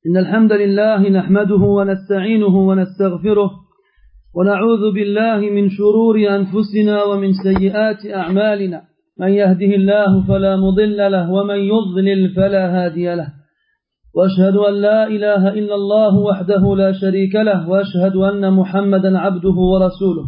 إن الحمد لله نحمده ونستعينه ونستغفره ونعوذ بالله من شرور أنفسنا ومن سيئات أعمالنا من يهده الله فلا مضل له ومن يضلل فلا هادي له وأشهد أن لا إله إلا الله وحده لا شريك له وأشهد أن محمدا عبده ورسوله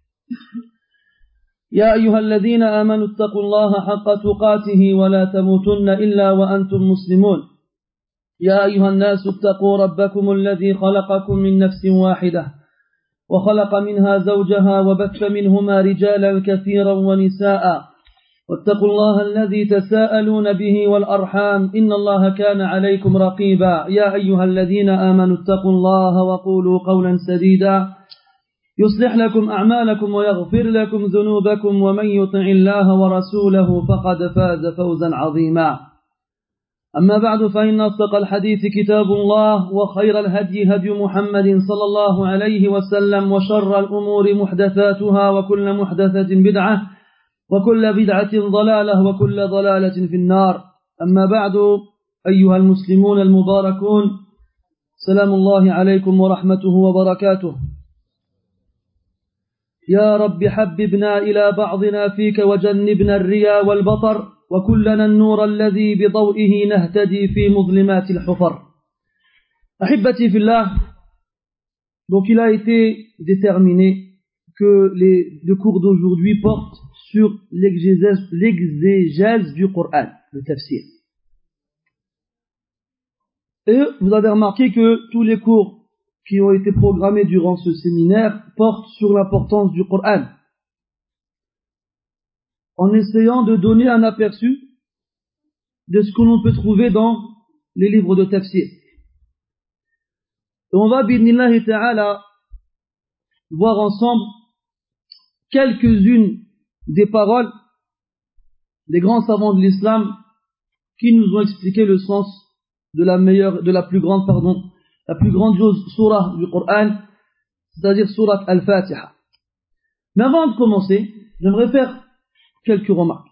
يا أيها الذين آمنوا اتقوا الله حق تقاته ولا تموتن إلا وأنتم مسلمون يا أيها الناس اتقوا ربكم الذي خلقكم من نفس واحدة وخلق منها زوجها وبث منهما رجالا كثيرا ونساء واتقوا الله الذي تساءلون به والأرحام إن الله كان عليكم رقيبا يا أيها الذين آمنوا اتقوا الله وقولوا قولا سديدا يصلح لكم أعمالكم ويغفر لكم ذنوبكم ومن يطع الله ورسوله فقد فاز فوزا عظيما أما بعد فإن أصدق الحديث كتاب الله وخير الهدي هدي محمد صلى الله عليه وسلم وشر الأمور محدثاتها وكل محدثة بدعة وكل بدعة ضلالة وكل ضلالة في النار أما بعد أيها المسلمون المباركون سلام الله عليكم ورحمته وبركاته يا رب حببنا إلى بعضنا فيك وجنبنا الرياء والبطر وكلنا النور الذي بضوئه نهتدي في مظلمات الحفر أحبتي في الله. Donc il a été déterminé que le cours d'aujourd'hui porte sur l'exégèse du Coran, le tafsir. Et vous avez remarqué que tous les cours qui ont été programmés durant ce séminaire portent sur l'importance du Coran, en essayant de donner un aperçu de ce que l'on peut trouver dans les livres de tafsir. Et on va, bi'idhnillahi ta'ala, voir ensemble quelques-unes des paroles des grands savants de l'islam qui nous ont expliqué le sens de la plus grandiose surah du Coran, c'est-à-dire surah Al-Fatiha. Mais avant de commencer, j'aimerais faire quelques remarques.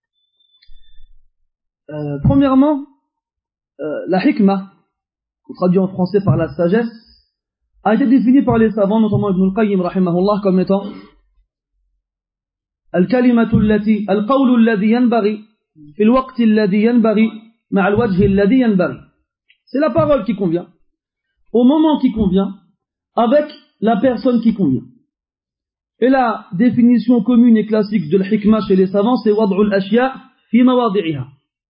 Premièrement, la hikmah, traduit en français par la sagesse, a été définie par les savants, notamment Ibn al-Qayyim rahimahullah, comme étant al-kalimatu allati al-qawlu alladhi yanbaghi fi al-waqti alladhi yanbaghi ma'a al-wajhi alladhi yanbaghi. C'est la parole qui convient, au moment qui convient, avec la personne qui convient. Et la définition commune et classique de l'hikmah chez les savants, c'est wad'u al-ashya' fi mawadi'iha.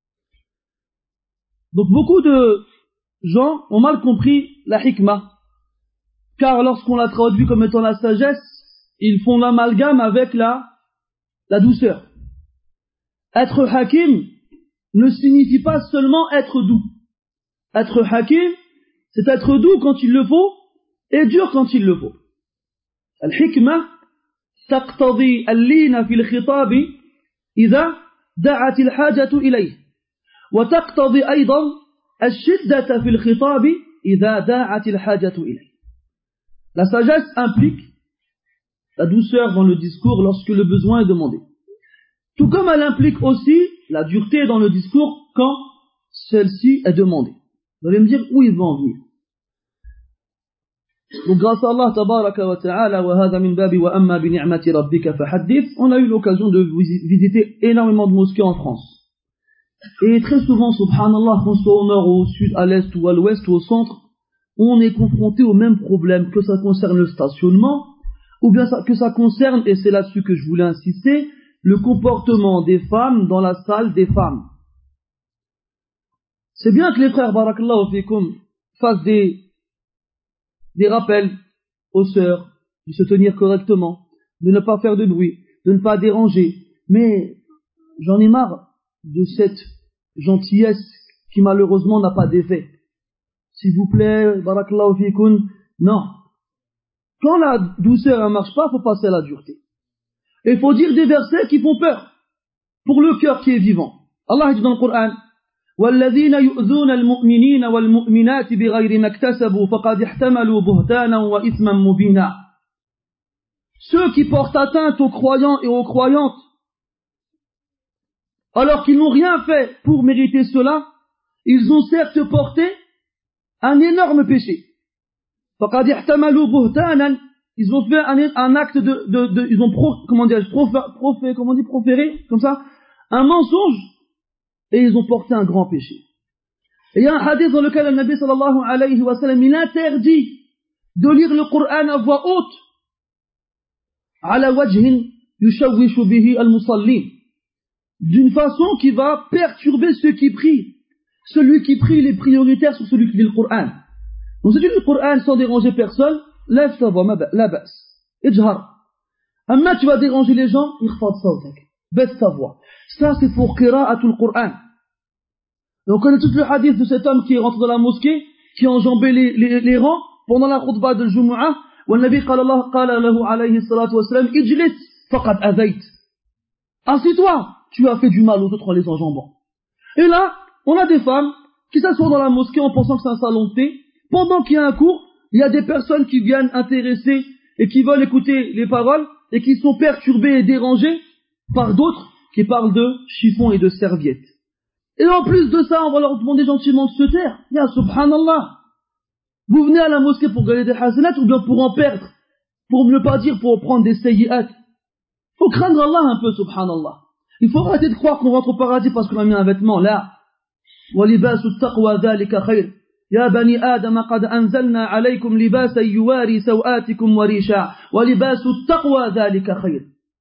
Donc beaucoup de gens ont mal compris la hikmah, car lorsqu'on la traduit comme étant la sagesse, ils font l'amalgame avec la douceur. Être hakim ne signifie pas seulement être doux. Être hakim, c'est être doux quand il le faut et dur quand il le faut. Al-hikmah تقتضي اللين في الخطاب إذا دعت الحاجة إليه وتقتضي أيضا الشدة في الخطاب إذا دعت الحاجة إليه. La sagesse implique la douceur dans le discours lorsque le besoin est demandé, tout comme elle implique aussi la dureté dans le discours quand celle-ci est demandée. Vous allez me dire où il va en venir. Donc grâce à Allah tabaraka wa ta'ala wa hadha min babi wa amma bi ni'mati rabbika fahaddith, on a eu l'occasion de visiter énormément de mosquées en France. Et très souvent, subhanallah, qu'on soit au nord, au sud, à l'est ou à l'ouest ou au centre, on est confronté au même problème, que ça concerne le stationnement, ou bien que ça concerne, et c'est là-dessus que je voulais insister, le comportement des femmes dans la salle des femmes. C'est bien que les frères, barakallahu fikum, fassent des rappels aux sœurs, de se tenir correctement, de ne pas faire de bruit, de ne pas déranger. Mais j'en ai marre de cette gentillesse qui malheureusement n'a pas d'effet. S'il vous plaît, barakallahu fikoun, non. Quand la douceur ne marche pas, il faut passer à la dureté. Et il faut dire des versets qui font peur pour le cœur qui est vivant. Allah dit dans le Coran, والذين يؤذون المؤمنين والمؤمنات بغير ما اكتسبوا فقد احتملوا بهتانا وإثما مبينا. Ceux qui portent atteinte aux croyants et aux croyantes alors qu'ils n'ont rien fait pour mériter cela, ils ont certes porté un énorme péché. فَقَدْ احْتَمَلُوا بُهْتَانًا, ils ont fait un acte ils ont proféré, comme ça, un mensonge, et ils ont porté un grand péché. Et il y a un hadith dans lequel le Nabi sallallahu alayhi wa sallam, il interdit de lire le Coran à voix haute, ala wajhin yushawwishu bihi al-musallin, d'une façon qui va perturber ceux qui prient. Celui qui prie, il est prioritaire sur celui qui lit le Coran. Donc si tu lis le Coran sans déranger personne, lève ta voix, la basse, ijhar. Amma tu vas déranger les gens, ikhfad sawtak, baisse ta voix. Ça c'est pour qira'atul Coran. Et on connaît tout le hadith de cet homme qui est rentré dans la mosquée, qui a enjambé les rangs pendant la khutbah de Jumu'ah, où le Nabi qala lahu alayhi salatu wa salam, ijlis faqad azayt. Assis-toi, tu as fait du mal aux autres en les enjambant. Et là, on a des femmes qui s'assoient dans la mosquée en pensant que c'est un salon de thé. Pendant qu'il y a un cours, il y a des personnes qui viennent intéresser et qui veulent écouter les paroles et qui sont perturbées et dérangées par d'autres qui parlent de chiffons et de serviettes. Et en plus de ça, on va leur demander gentiment de se taire. Ya subhanallah. Vous venez à la mosquée pour gagner des hasanat ou bien pour en perdre? Pour ne pas dire pour prendre des sayyi'at. Faut craindre Allah un peu, subhanallah. Il faut arrêter de croire qu'on rentre au paradis parce qu'on a mis un vêtement. Là. وَلِبَاسُ التَّقْوَى ذَلِكَ خَيْرٌ يَا بَنِي آدَمَ قَدْ أَنزَلْنَا عَلَيْكُمْ لِبَاسًا يُوَارِي سَوْآتِكُمْ وَرِيشًا وَلِبَاسُ التَّقْوَى ذَلِكَ خَيْرٌ.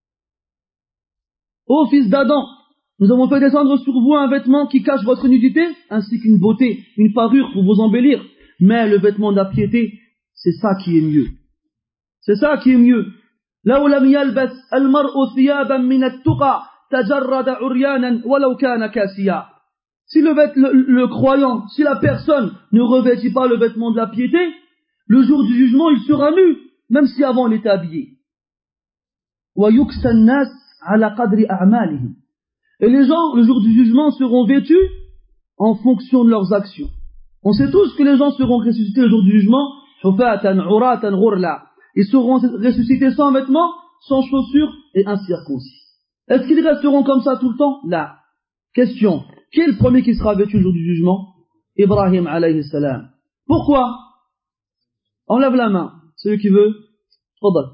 Ô fils d'Adam, nous avons fait descendre sur vous un vêtement qui cache votre nudité, ainsi qu'une beauté, une parure pour vous embellir. Mais le vêtement de la piété, c'est ça qui est mieux. C'est ça qui est mieux. لو لم يلبس المرء ثيابا من التقى تجرد عريانا ولو كان كاسيا. Si le croyant, si la personne ne revêtit pas le vêtement de la piété, le jour du jugement, il sera nu, même si avant il était habillé. وَيُكْسَى النَّاسِ عَلَى قَدْرِ أَعْمَالِهِمْ. Et les gens, le jour du jugement, seront vêtus en fonction de leurs actions. On sait tous que les gens seront ressuscités le jour du jugement, حُفَاةً عُرَاةً غُرْلًا. Ils seront ressuscités sans vêtements, sans chaussures et incirconcis. Est-ce qu'ils resteront comme ça tout le temps? Là. Question. Qui est le premier qui sera vêtu le jour du jugement? Ibrahim alayhi salam. Pourquoi? Enlève la main. Celui qui veut. Fadal.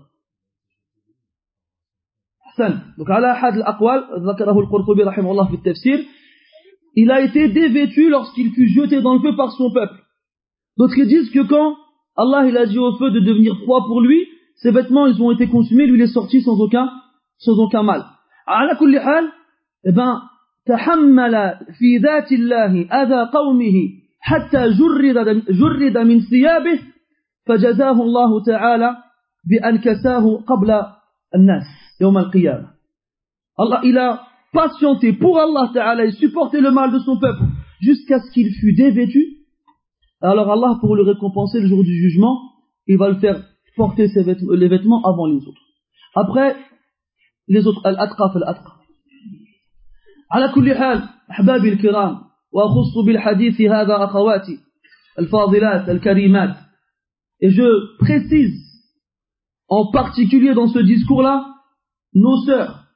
Hassan. Donc, ala had al-aqwal, zakarahu al-Qurtubi rahimahullah fi al-tafsir, il a été dévêtu lorsqu'il fut jeté dans le feu par son peuple. D'autres disent que quand Allah il a dit au feu de devenir froid pour lui, ses vêtements ils ont été consumés, lui il est sorti sans aucun mal. Ala kulli hal, eh ben, تحمل في ذات الله أذى قومه حتى جرد من ثيابه فجزاه الله تعالى بأن كساه قبل الناس يوم القيامة. Allah il a patienté pour Allah Ta'ala et supporté le mal de son peuple jusqu'à ce qu'il fût dévêtu. Alors Allah, pour le récompenser le jour du jugement, il va le faire porter les vêtements avant les autres. Après les autres, al-atqa fal-atqa. على كل حال أحبابي الكرام وأخص بالحديث هذا أخواتي الفاضلات الكريمات, et je précise en particulier dans ce discours-là nos sœurs,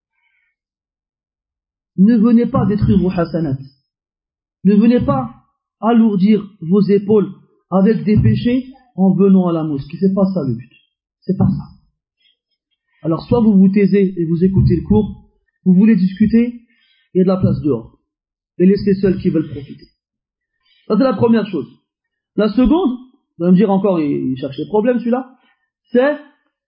ne venez pas détruire vos hasanat, ne venez pas alourdir vos épaules avec des péchés en venant à la mosquée. C'est pas ça le but, c'est pas ça. Alors soit vous vous taisez et vous écoutez le cours, vous voulez discuter, il y a de la place dehors. Et laissez ceux qui veulent profiter. Ça c'est la première chose. La seconde, vous allez me dire encore, il cherche des problèmes celui-là, c'est,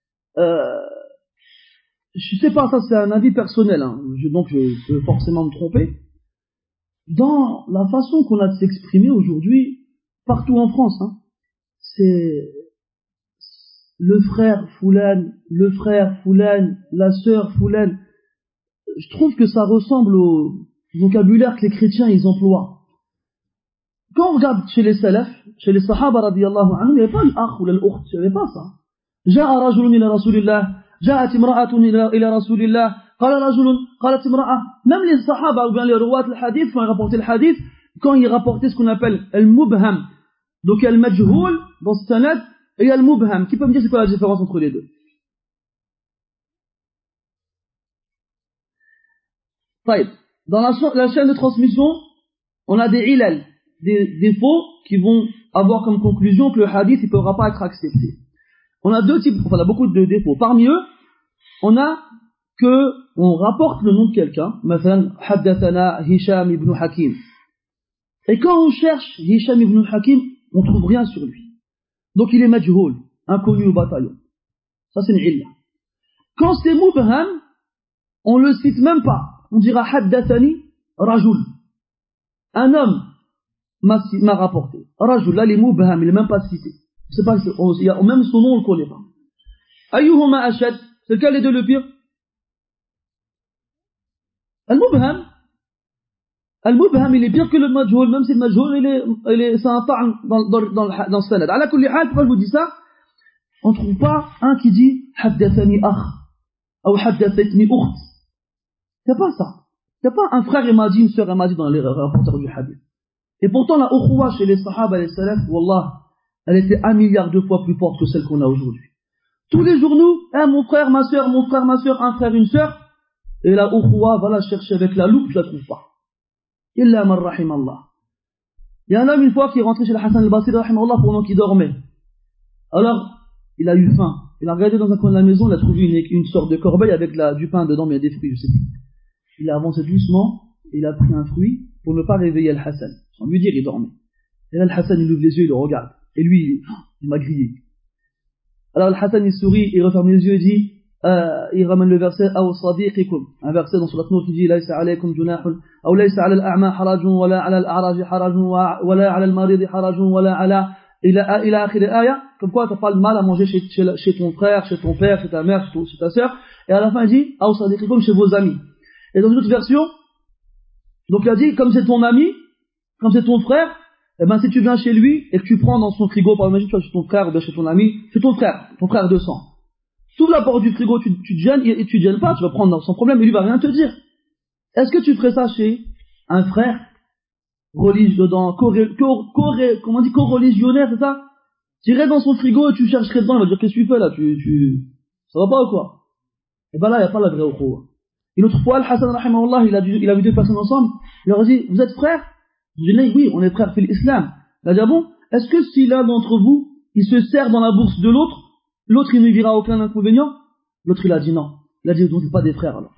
je sais pas, ça c'est un avis personnel, hein, donc je peux forcément me tromper. Dans la façon qu'on a de s'exprimer aujourd'hui, partout en France, hein, c'est le frère Foulane, la sœur Foulane. Je trouve que ça ressemble au vocabulaire que les chrétiens ils emploient. Quand on regarde chez les salafs, chez les sahaba radiyallahu anhum, il n'y avait pas l'akh ou l'ukht, il n'y avait pas ça. جاء رجل إلى رسول الله, جاءت امرأة إلى رسول الله, قال رجل, قالت امرأة. Même les sahaba ou bien les rouat al-hadith, quand ils rapportaient le hadith, quand ils rapportaient ce qu'on appelle al-mubham, donc il y a le majhoul dans ce sanad, et il y a le mubham. Qui peut me dire c'est quoi la différence entre les deux? Dans la chaîne de transmission, on a des ilal. défauts qui vont avoir comme conclusion que le hadith ne pourra pas être accepté. On a deux types, enfin on a beaucoup de défauts. Parmi eux, on a que on rapporte le nom de quelqu'un, مثلا حدثنا Hisham ibn Hakim. Et quand on cherche Hisham ibn Hakim, on trouve rien sur lui. Donc il est majhoul, inconnu au bataillon. Ça c'est une illa. Quand c'est mubham, on le cite même pas. On dira haddathani rajul. Un homme m'a rapporté. Rajul, là il est mubham, il est même pas cité. C'est pas, même son nom on le connaît pas. Ayyuhuma ashad, c'est lequel des deux le pire? Al-mubham. Al-mubham il est pire que le majhoul, même si le majhoul c'est un ta'n dans le sanad. Ala kulli hal, pourquoi je vous dis ça? On trouve pas un qui dit haddathani akh ou haddathatni ukht. C'est pas ça. C'est pas un frère et m'a dit, une sœur et m'a dit dans les rapporteurs du hadith. Et pourtant la ukhuwa chez les sahaba et les salaf, wallah, elle était 1 milliard de fois plus forte que celle qu'on a aujourd'hui. Tous les jours nous, mon frère, ma sœur, un frère, une sœur, et la ukhuwa, va la chercher avec la loupe, je la trouve pas. Illa man rahim Allah. Il y a un homme une fois qui est rentré chez le Hassan al-Basri rahimahullah pendant qu'il dormait. Alors, il a eu faim. Il a regardé dans un coin de la maison, il a trouvé une sorte de corbeille avec du pain dedans, mais il y a des fruits, je sais plus. Il a avancé doucement, il a pris un fruit pour ne pas réveiller Al-Hassan. Sans lui dire, il dormait. Et là, Al-Hassan, il ouvre les yeux, il le regarde. Et lui, il m'a grillé. Alors Al-Hassan, il sourit, il referme les yeux et dit, il ramène le verset, Aw sadiqikum, un verset dans Surat Nur qui dit, Laysa alaykum junahun, Aw laysa ala al-a'ma harajun, wala ala al-a'raji harajun, wala ala al-maridi harajun, wala ala, ila akhir al-aya, comme quoi t'as pas le mal à manger chez ton frère, chez ton père, chez ta mère, chez ta sœur. Et à la fin, il dit, Aw sadiqikum, chez vos amis. Et dans une autre version, donc il a dit, comme c'est ton ami, comme c'est ton frère, eh ben si tu viens chez lui et que tu prends dans son frigo, par exemple, tu vas chez ton frère ou bien chez ton ami, chez ton frère de sang. Tu ouvres la porte du frigo, tu te gênes et tu te gênes pas, tu vas prendre sans problème et lui va rien te dire. Est-ce que tu ferais ça chez un frère religieux, co-religionnaire, c'est ça? Tu irais dans son frigo et tu chercherais dedans, il va dire qu'est-ce que tu fais là, ça va pas ou quoi? Et ben là, il n'y a pas la vraie ukhuwa. Une autre fois, Al-Hassan rahimahullah, il a vu deux personnes ensemble, il leur a dit, vous êtes frères? Je dis, oui, on est frères fil l'islam. Il a dit, bon, est-ce que si l'un d'entre vous, il se sert dans la bourse de l'autre, l'autre il ne verra aucun inconvénient? L'autre il a dit non. Il a dit, donc c'est pas des frères alors.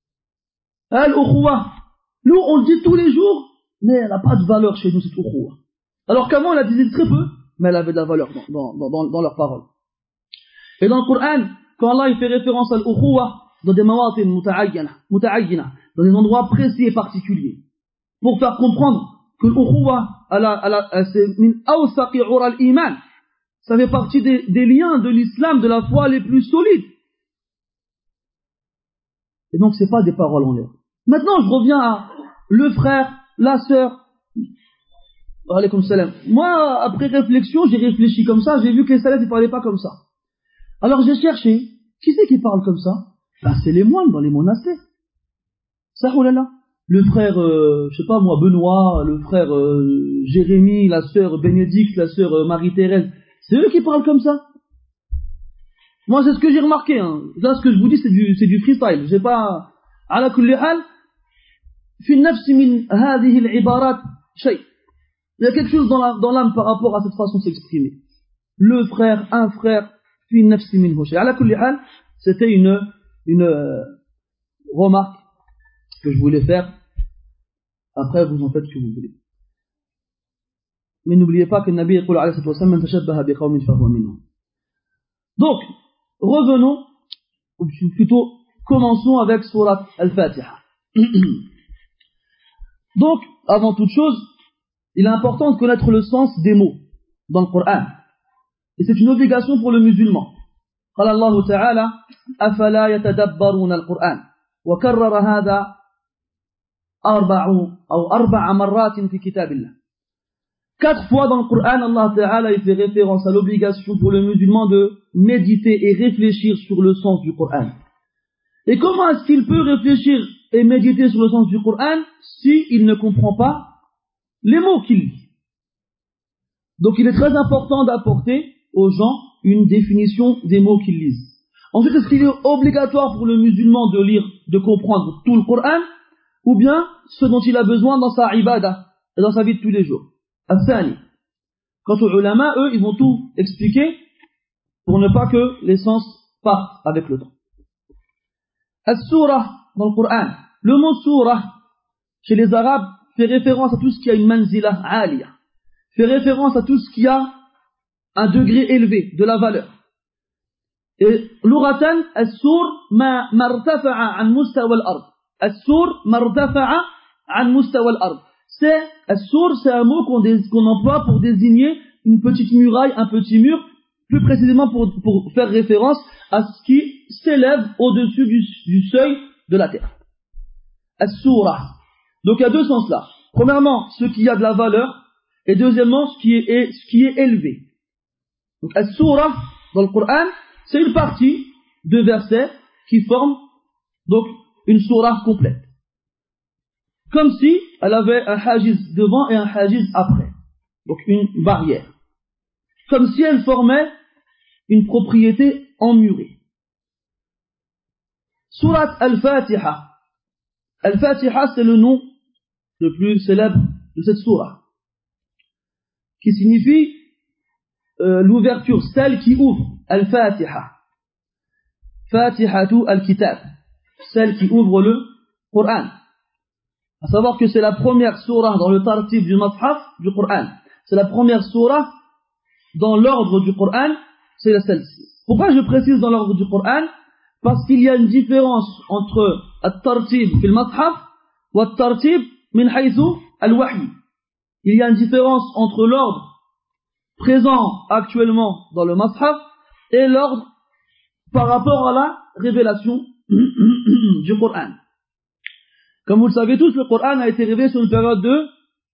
Al-ukhuwa. Nous, on le dit tous les jours, mais elle n'a pas de valeur chez nous, cette ukhuwa. Alors qu'avant, elle a dit très peu, mais elle avait de la valeur dans leurs paroles. Et dans le Coran, quand Allah il fait référence à l'ukhuwa, dans des mawatin muta'ayyana, dans des endroits précis et particuliers, pour faire comprendre que l'ukhuwa, c'est min awsaqi ura al-iman. Ça fait partie des liens de l'islam, de la foi les plus solides. Et donc c'est pas des paroles en l'air. Maintenant je reviens à le frère, la sœur. Alaykoum salam. Moi, après réflexion, j'ai réfléchi comme ça, j'ai vu que les salafs ne parlaient pas comme ça. Alors j'ai cherché, qui c'est qui parle comme ça? Ben c'est les moines dans les monastères. Ça, oh là là. Le frère, je sais pas moi, Benoît, le frère Jérémie, la sœur Bénédicte, la sœur Marie-Thérèse, c'est eux qui parlent comme ça. Moi, c'est ce que j'ai remarqué. Hein. Là, ce que je vous dis, c'est du freestyle. J'ai pas... Ala kulli hal, fi nafsi min hadhihi al-ibarat shay. Il y a quelque chose dans l'âme par rapport à cette façon de s'exprimer. Le frère, un frère, fi nafsi minhu shay. Ala kulli hal, c'était une remarque que je voulais faire. Après, vous en faites ce que vous voulez. Mais n'oubliez pas que le Nabi yaqul alayhi wa sallam man tashabbaha bi qawmin fahuwa minhum. Donc, revenons, ou plutôt commençons avec Surat Al-Fatiha. Donc, avant toute chose, il est important de connaître le sens des mots dans le Coran. Et c'est une obligation pour le musulman. قال الله تعالى أفلا يتدبرون القرآن وكرر هذا 4 مرات في كتاب الله. 4 fois dans le Coran, Allah Ta'ala il fait référence à l'obligation pour le musulman de méditer et réfléchir sur le sens du Coran. Et comment est-ce qu'il peut réfléchir et méditer sur le sens du Coran si il ne comprend pas les mots qu'il lit? Donc il est très important d'apporter aux gens une définition des mots qu'ils lisent. Ensuite, est-ce qu'il est obligatoire pour le musulman de lire, de comprendre tout le Coran, ou bien ce dont il a besoin dans sa ibadah et dans sa vie de tous les jours? الثاني. Quant aux ulama, eux, ils vont tout expliquer pour ne pas que les sens partent avec le temps. As-surah dans le Coran. Le mot surah chez les Arabes fait référence à tout ce qui a une manzila aliyah, fait référence à tout ce qui a un degré élevé de la valeur. Et l'uratan, as-sur ma martafa'a an mustawa al-ard. As-sur martafa'a an mustawa al-ard. C'est as-sur, c'est un mot qu'on emploie pour désigner une petite muraille, un petit mur, plus précisément pour faire référence à ce qui s'élève au-dessus du seuil de la terre. As-surah. Donc il y a deux sens là. Premièrement, ce qui a de la valeur, et deuxièmement, ce qui est élevé. Donc as-surah dans le Coran, c'est une partie de versets qui forment donc une surah complète. Comme si elle avait un hajiz devant et un hajiz après. Donc une barrière. Comme si elle formait une propriété emmurée. Surat al-Fatiha. Al-Fatiha, c'est le nom le plus célèbre de cette surah, qui signifie l'ouverture, celle qui ouvre. Al-Fatiha. Fatihatu al-Kitab. Celle qui ouvre le Coran. À savoir que c'est la première surah dans le tartib du Mashaf du Coran. C'est la première surah dans l'ordre du Coran, c'est celle-ci. Pourquoi je précise dans l'ordre du Coran? Parce qu'il y a une différence entre al-tartib fil Mashaf ou al-tartib min haythu al-wahy. Il y a une différence entre l'ordre présent actuellement dans le Mashaf et l'ordre par rapport à la révélation du Coran. Comme vous le savez tous, le Coran a été révélé sur une période de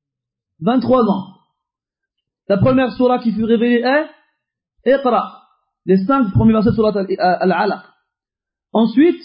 23 ans. La première surah qui fut révélée est Iqra, les 5 premiers versets de surah Al-Alaq. Ensuite,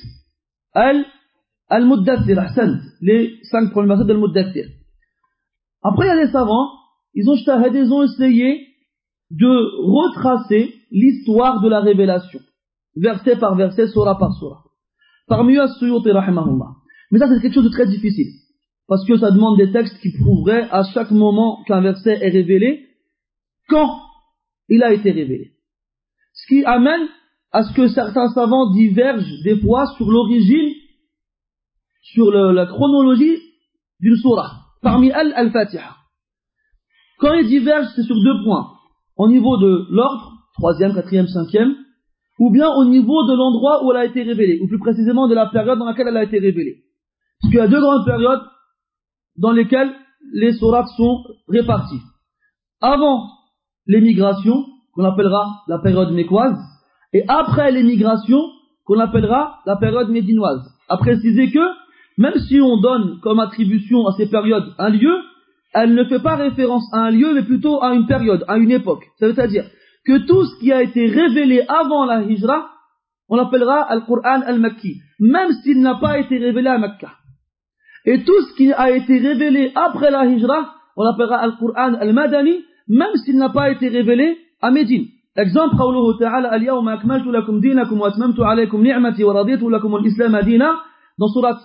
Al-Muddathir, les 5 premiers versets de Al-Muddathir. Après, il y a des savants, ils ont essayé de retracer l'histoire de la révélation, verset par verset, surah par surah. Parmi eux, As-Suyuti rahimahullah. Mais ça, c'est quelque chose de très difficile, parce que ça demande des textes qui prouveraient à chaque moment qu'un verset est révélé, quand il a été révélé. Ce qui amène à ce que certains savants divergent des fois sur l'origine, sur la chronologie d'une surah. Parmi elles, Al-Fatiha. Quand ils divergent, c'est sur 2 points. Au niveau de l'ordre, 3e, 4e, 5e, ou bien au niveau de l'endroit où elle a été révélée, ou plus précisément de la période dans laquelle elle a été révélée. Parce qu'il y a 2 grandes périodes dans lesquelles les sourates sont réparties. Avant l'émigration, qu'on appellera la période mécoise, et après l'émigration, qu'on appellera la période médinoise. À préciser que, même si on donne comme attribution à ces périodes un lieu, elle ne fait pas référence à un lieu, mais plutôt à une période, à une époque. Ça veut dire que tout ce qui a été révélé avant la hijra, on l'appellera Al-Qur'an al-Makki, même s'il n'a pas été révélé à Mecca. Et tout ce qui a été révélé après la hijra, on l'appellera Al-Qur'an al-Madani, même s'il n'a pas été révélé à Médine. Exemple, قوله تعالى اليوم أكملت لكم دينكم وأتممت عليكم نعمتي ورضيت لكم الإسلام دينا dans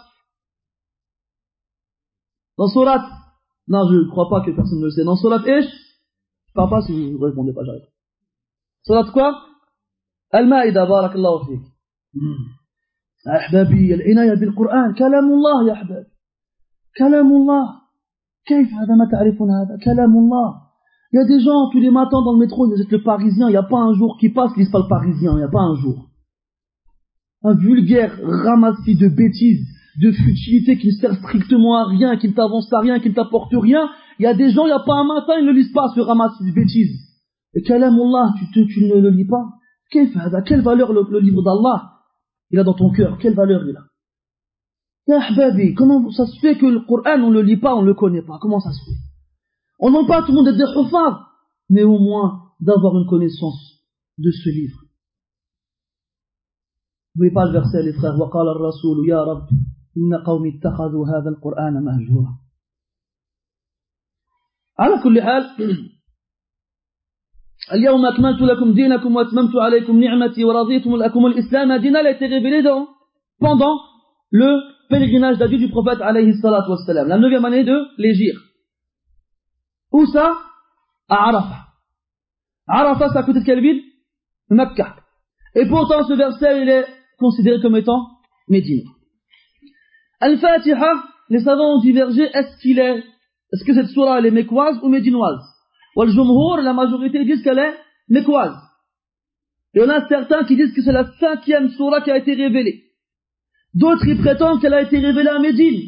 surat, non, je ne crois pas que personne ne le sait, dans surat Ish, je ne parle pas si vous ne répondez pas, j'arrête. Surat quoi? Al-Ma'idah, barakallahu fik. أحبابي العناية بالقرآن كلام الله يا أحبابي كلام الله كيف هذا ما تعرفون هذا كلام الله. Il y a des gens tous les matins dans le métro, ils jettent le Parisien, il n'y a pas un jour qui passe, ils lisent pas le Parisien, il n'y a pas un jour. Un vulgaire ramassis de bêtises, de futilités qui ne servent strictement à rien, qui ne t'avancent à rien, qui ne t'apportent rien. Il y a des gens, il n'y a pas un matin, ils ne lisent pas ce ramassis de bêtises. Et kalamullah, tu ne le lis pas. Quelle valeur le livre d'Allah il a dans ton cœur? Quelle valeur il a? Ya ahbabi, comment ça se fait que le Coran, on ne le lit pas, on ne le connaît pas? Comment ça se fait? On n'en parle pas tout le monde d'être des huffaz, mais au moins d'avoir une connaissance de ce livre. N'oubliez pas le verset, les frères. وَقَالَ الرَّسُولُ يَا رَبِّ إِنَّ قَوْمِ اتَّخَذُوا هَذَا الْقُرْآنَ مَهْجُورًا. على كل حال اليوم أكملت لكم دينكم وأتممت عليكم نعمتي ورضيت لكم الإسلام دينا a été révélé pendant le pèlerinage d'adieu du prophète alayhi salatu wassalam, la 9e année de l'Hégire. Où ça? à Arafah. Arafah, c'est à côté de quelle ville? Mecca. Et pourtant, ce verset, il est considéré comme étant Médine. Al-Fatiha, les savants ont divergé, est-ce que cette sourate, elle est mécoise ou médinoise? Wal-Jumhur, la majorité disent qu'elle est mécoise. Il y en a certains qui disent que c'est la 5e sourate qui a été révélée. D'autres, ils prétendent qu'elle a été révélée à Médine.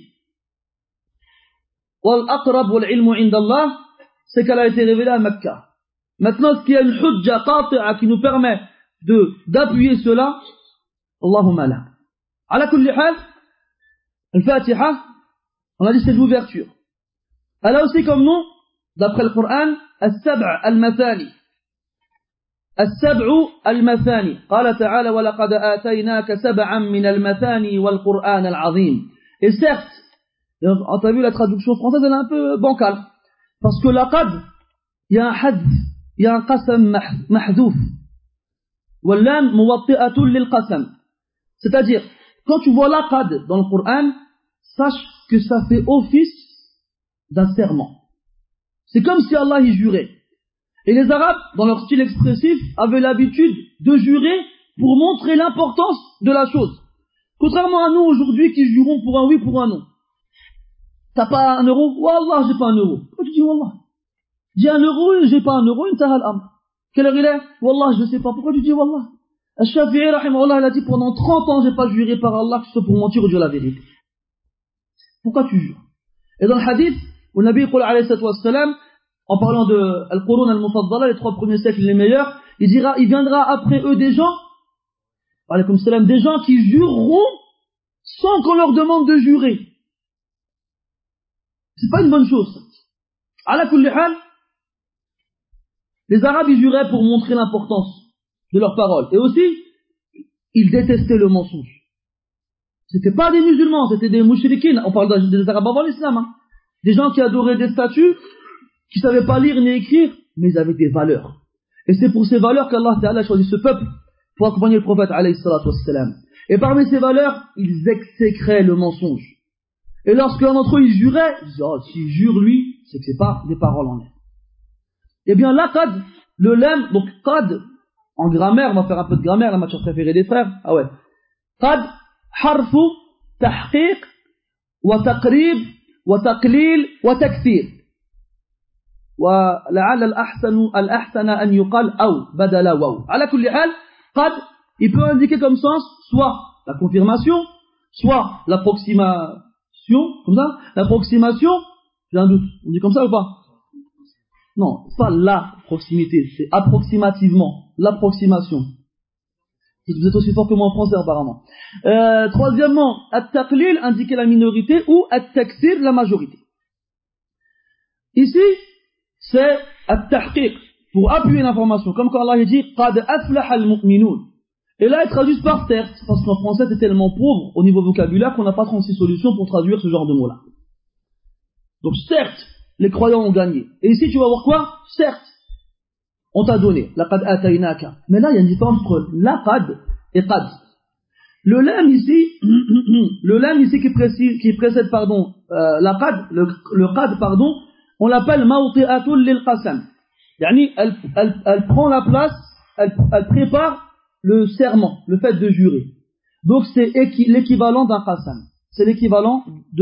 Wal-Aqrab wal-Ilmu indallah, c'est qu'elle a été révélée à Mecca. Maintenant, est-ce qu'il y a une hujja qati'a qui nous permet d'appuyer cela? Allahumma la. Ala kulli hal, Al-Fatiha, on a dit c'est l'ouverture. Elle a aussi comme nom, d'après le Coran, As-Sab'a al-Mathani. As-Sab'u al-Mathani. Qala ta'ala wa laqad ataynaaka sab'an min al-Mathani wal Qur'an al-Azim. Et certes, on t'a vu la traduction française, elle est un peu bancale. Parce que laqad, il y a un hadf, il y a un qasam mahdouf. Wallam muwatti'atun lil qasam. C'est-à-dire, quand tu vois laqad dans le Coran, sache que ça fait office d'un serment. C'est comme si Allah y jurait. Et les Arabes, dans leur style expressif, avaient l'habitude de jurer pour montrer l'importance de la chose. Contrairement à nous aujourd'hui qui jurons pour un oui, pour un non. T'as pas 1 euro? Wallah, j'ai pas 1 euro. Pourquoi tu dis Wallah? J'ai 1 euro, j'ai pas 1 euro, une tahal am. Quelle heure il est? Wallah, je ne sais pas. Pourquoi tu dis Wallah? Al-Shafi'i, rahimahullah, il a dit pendant 30 ans, j'ai pas juré par Allah que ce soit pour mentir ou dire la vérité. Pourquoi tu jures? Et dans le hadith, où le Nabi alayhi salam, en parlant de Al-Qurun al-Mufaddala, les 3 premiers siècles les meilleurs, il viendra après eux des gens, alaykoum salam, des gens qui jureront sans qu'on leur demande de jurer. C'est pas une bonne chose. Ala kulli hal, les Arabes, ils juraient pour montrer l'importance de leurs paroles. Et aussi, ils détestaient le mensonge. C'était pas des musulmans, c'était des mouchriquines. On parle des Arabes avant l'islam. Hein. Des gens qui adoraient des statues, qui savaient pas lire ni écrire, mais ils avaient des valeurs. Et c'est pour ces valeurs qu'Allah Ta'ala a choisi ce peuple pour accompagner le prophète alayhi salatu wassalam. Et parmi ces valeurs, ils exécraient le mensonge. Et lorsque l'un d'entre eux, il jurait, ils disaient, oh, s'il jure lui, c'est que c'est pas des paroles en l'air. Eh bien, là, qad, le lem, donc qad, en grammaire, on va faire un peu de grammaire, la matière préférée des frères. Ah ouais. Qad, harfu, tahqiq, wa taqrib, wa taqlil, wa takthir. Wa la'al al-ahsana an yuqal aw, badala waw. Ala kulli hal, qad, il peut indiquer comme sens, soit la confirmation, soit l'approximation, comme ça, l'approximation, j'ai un doute, on dit comme ça ou pas? Non, pas la proximité, c'est approximativement, l'approximation. Vous êtes aussi fort que moi en français apparemment. Troisièmement, at-taqlil, indiquer la minorité, ou at-takthir, la majorité. Ici, c'est at-tahqiq, pour appuyer l'information, comme quand Allah dit « Qad aflaha al-mu'minun ». Et là, il traduit par certes, parce qu'en français, c'est tellement pauvre au niveau vocabulaire qu'on n'a pas 36 solutions pour traduire ce genre de mots-là. Donc certes, les croyants ont gagné. Et ici, tu vas voir quoi? Certes, on t'a donné. Laqad ataynaka. Mais là, il y a une différence entre laqad et qad. Le lam ici qui précède, pardon, laqad, le qad, pardon, on l'appelle mawti'atul lil qasam. Yani, elle prend la place, elle prépare le serment, le fait de jurer. Donc, c'est l'équivalent d'un qasam. C'est l'équivalent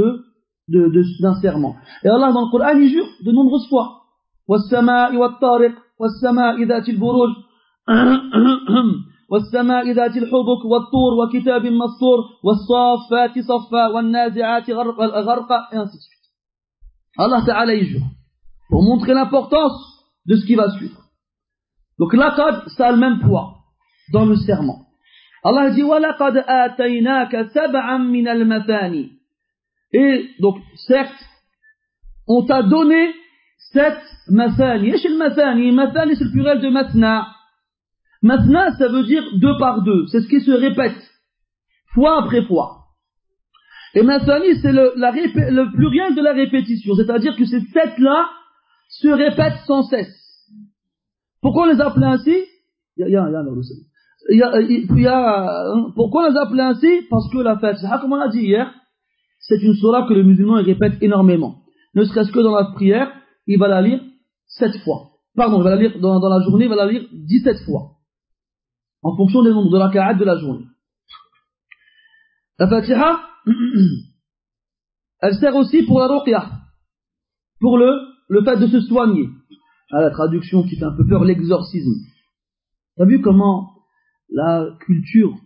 d'un serment. Et Allah dans le Coran il jure de nombreuses fois. Was-sama'i wat-tariq, was-sama'i dhatil buruj, was-sama'i dhatil hubuk, wat-tur, wa kitabin mastur, was-saffati saffa, wan-nazi'ati gharqa, et ainsi de suite. Allah Ta'ala il jure pour montrer l'importance de ce qui va suivre. Donc laqad, ça a le même poids dans le serment. Allah dit wa laqad ataynaka sab'an min al-mathani. Et donc, certes, on t'a donné 7 mathani. Et chez le mathani, mathani c'est le pluriel de mathna. Mathna, ça veut dire 2 par 2. C'est ce qui se répète, fois après fois. Et mathani, c'est le pluriel de la répétition. C'est-à-dire que ces 7-là se répètent sans cesse. Pourquoi on les appelle ainsi? Pourquoi on les appelle ainsi? Parce que la Fatiha, comme on a dit hier, c'est une surah que le musulman répète énormément. Ne serait-ce que dans la prière, il va la lire 7 fois. Pardon, il va la lire dans la journée, il va la lire 17 fois. En fonction des nombres de raka'at de la journée. La Fatiha, elle sert aussi pour la ruqya, pour le fait de se soigner. Ah, la traduction qui fait un peu peur, l'exorcisme. T'as vu comment la culture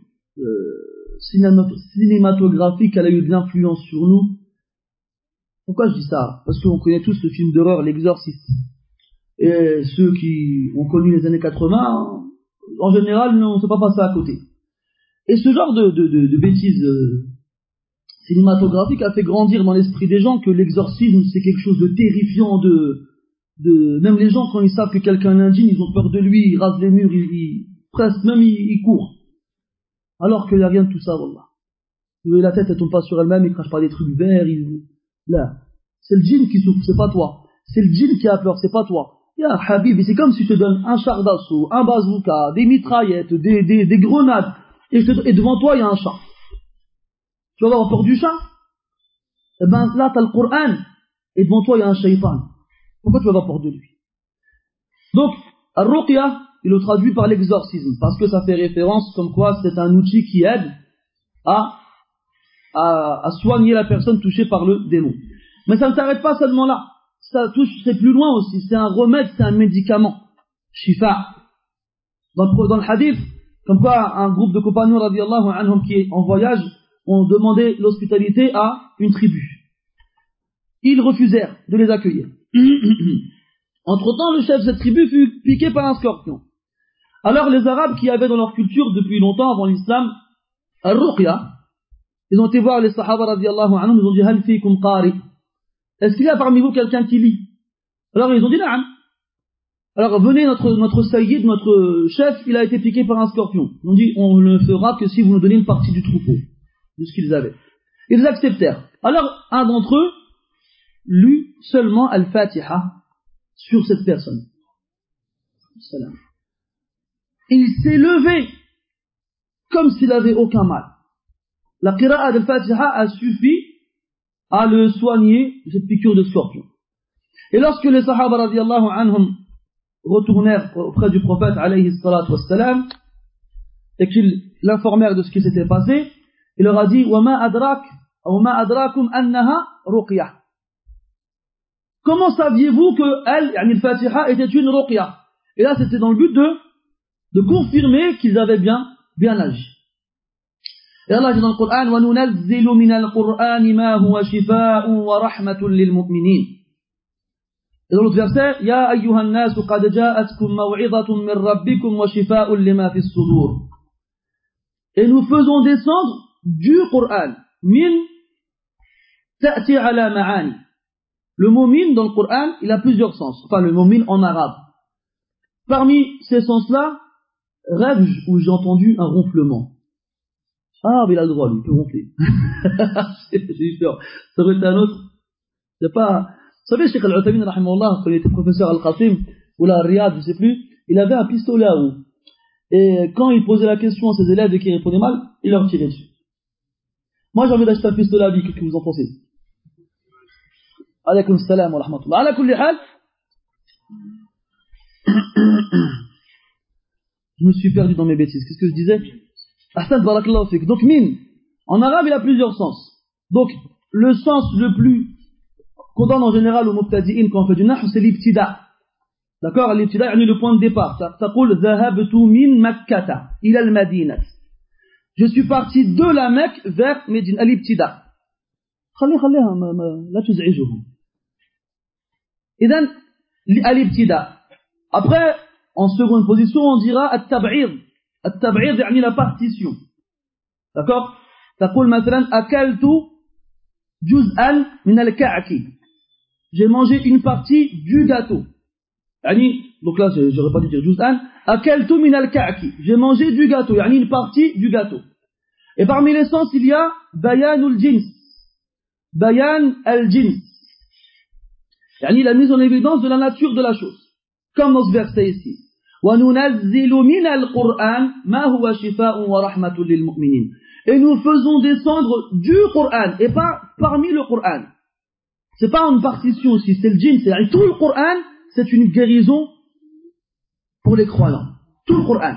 cinématographique, elle a eu de l'influence sur nous? Pourquoi je dis ça? Parce qu'on connaît tous le film d'horreur, l'exorciste. Et ceux qui ont connu les années 80, en général, on ne s'est pas passé à côté. Et ce genre de bêtises cinématographiques a fait grandir dans l'esprit des gens que l'exorcisme, c'est quelque chose de terrifiant, même les gens, quand ils savent que quelqu'un est indigne, ils ont peur de lui, ils rasent les murs, presque même ils courent. Alors qu'il n'y a rien de tout ça, wallah. La tête, elle tombe pas sur elle-même, il crache pas des trucs verts, là. C'est le djinn qui souffre, c'est pas toi. C'est le djinn qui a peur, c'est pas toi. Ya Habib, c'est comme si je te donne un char d'assaut, un bazooka, des mitraillettes, des grenades, et devant toi il y a un chat. Tu vas avoir peur du chat? Eh ben là t'as le Coran, et devant toi il y a un shaitan. Pourquoi tu vas avoir peur de lui? Donc, al-ruqya, il le traduit par l'exorcisme, parce que ça fait référence comme quoi c'est un outil qui aide à soigner la personne touchée par le démon. Mais ça ne s'arrête pas seulement là. Ça touche, c'est plus loin aussi. C'est un remède, c'est un médicament. Shifa. Dans le hadith, comme quoi un groupe de compagnons radiyallahu anhum qui est en voyage ont demandé l'hospitalité à une tribu. Ils refusèrent de les accueillir. Entre-temps, le chef de cette tribu fut piqué par un scorpion. Alors les Arabes qui avaient dans leur culture depuis longtemps avant l'islam, al-ruqya, ils ont été voir les Sahaba radiyallahu anhum, ils ont dit hal fikum qari. Est-ce qu'il y a parmi vous quelqu'un qui lit? Alors ils ont dit na'am. Alors venez, notre sayyid, notre chef, il a été piqué par un scorpion. Ils ont dit on ne le fera que si vous nous donnez une partie du troupeau, de ce qu'ils avaient. Ils acceptèrent. Alors un d'entre eux lut seulement al-Fatiha sur cette personne. Salam. Il s'est levé comme s'il n'avait aucun mal. La qira'a al-Fatiha a suffi à le soigner de cette piqûre de scorpion. Et lorsque les Sahaba radiyallahu anhum retournèrent auprès du prophète alayhi salatu wassalam et qu'ils l'informèrent de ce qui s'était passé, il leur a dit وَمَا أَدْرَاكُمْ أَنَّهَا رُقْيَةٌ. Comment saviez-vous que elle, le Fatiha, était une ruqya? Et là c'était dans le but de confirmer qu'ils avaient bien agi. Et Allah dit dans le Coran وَنُنَزِّلُ مِنَ الْقُرْآنِ مَا هُوَ شِفَاءٌ وَرَحْمَةٌ لِلْمُؤْمِنِينَ. Et dans l'autre verset يَا أَيُّهَا النَّاسُ قَدْ جَاءَتْكُمْ مَوْعِظَةٌ مِّن رَبِّكُمْ وَشِفَاءٌ لِمَا فِي الصُّدُورِ. Et nous faisons descendre du Coran min ta'ti ala ma'ani. Le mot min dans le Coran, il a plusieurs sens. Enfin le mot min en arabe. Parmi ces sens-là, rêve où j'ai entendu un ronflement. Ah, mais il a le droit, lui, il peut ronfler. J'ai eu peur. Ça aurait été un autre. C'est pas. Vous savez, Cheikh Al-Uthaymin, rahimahullah, quand il était professeur Al-Qasim, ou là, Riyad, je sais plus, il avait un pistolet à eau. Et quand il posait la question à ses élèves et qu'ils répondaient mal, il leur tirait dessus. Moi, j'ai envie d'acheter un pistolet à vie, qu'est-ce que vous en pensez? Alaykoum salam wa rahmatullah. Ala kulli hal. Je me suis perdu dans mes bêtises. Qu'est-ce que je disais? Ahsan barakallahu fik. Donc, min, en arabe, il a plusieurs sens. Donc, le sens le plus qu'on donne en général au mubtadi'in quand on fait du nahu, c'est l'ibtida. D'accord? L'ibtida, c'est le point de départ. Taqul dhahabtu min makkata ila al-madinah. Je suis parti de la Mecque vers Médine, l'ibtida. خليها لا تزعجهم. إذن l'ibtida. Après, en seconde position, on dira at-tab'id. At-tab'id, يعني la partition. D'accord? تقول مثلا أكلت جزءا من الكعك. J'ai mangé une partie du gâteau. Donc là, j'aurais pas dû dire juz'an. أكلت من الكعك. J'ai mangé du gâteau. Une partie du gâteau. Et parmi les sens, il y a bayanul jins. Bayan al-jins. La mise en évidence de la nature de la chose. Comme dans ce verset ici. وَنُنَزِّلُ مِنَ الْقُرْآنِ مَا هُوَ شِفَاءٌ وَرَحْمَةٌ لِلْمُؤْمِنِينَ. Et nous faisons descendre du Coran, et pas parmi le Coran. C'est pas une partition aussi, c'est le djinn, c'est tout le Coran, c'est une guérison pour les croyants. Tout le Coran.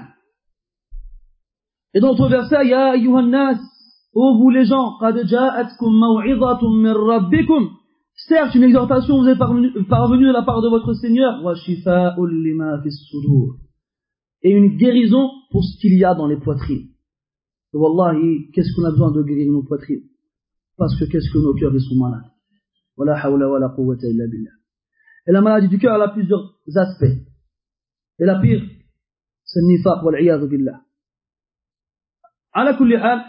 Et dans notre verset, Ya ayyuhan nas, ô vous les gens, qad ja'atkum maw'izatun min rabbikum. Certes, une exhortation vous est parvenue de la part de votre Seigneur. Wa shifa'un lima fis sudur. Et une guérison pour ce qu'il y a dans les poitrines. Et wallahi, qu'est-ce qu'on a besoin de guérir nos poitrines? Parce que qu'est-ce que nos cœurs ils sont malades. Wala hawla wala quwwata illa billah. Et la maladie du cœur, elle a plusieurs aspects. Et la pire, c'est le nifaq wal iyadhu billah. Ala kulli hal,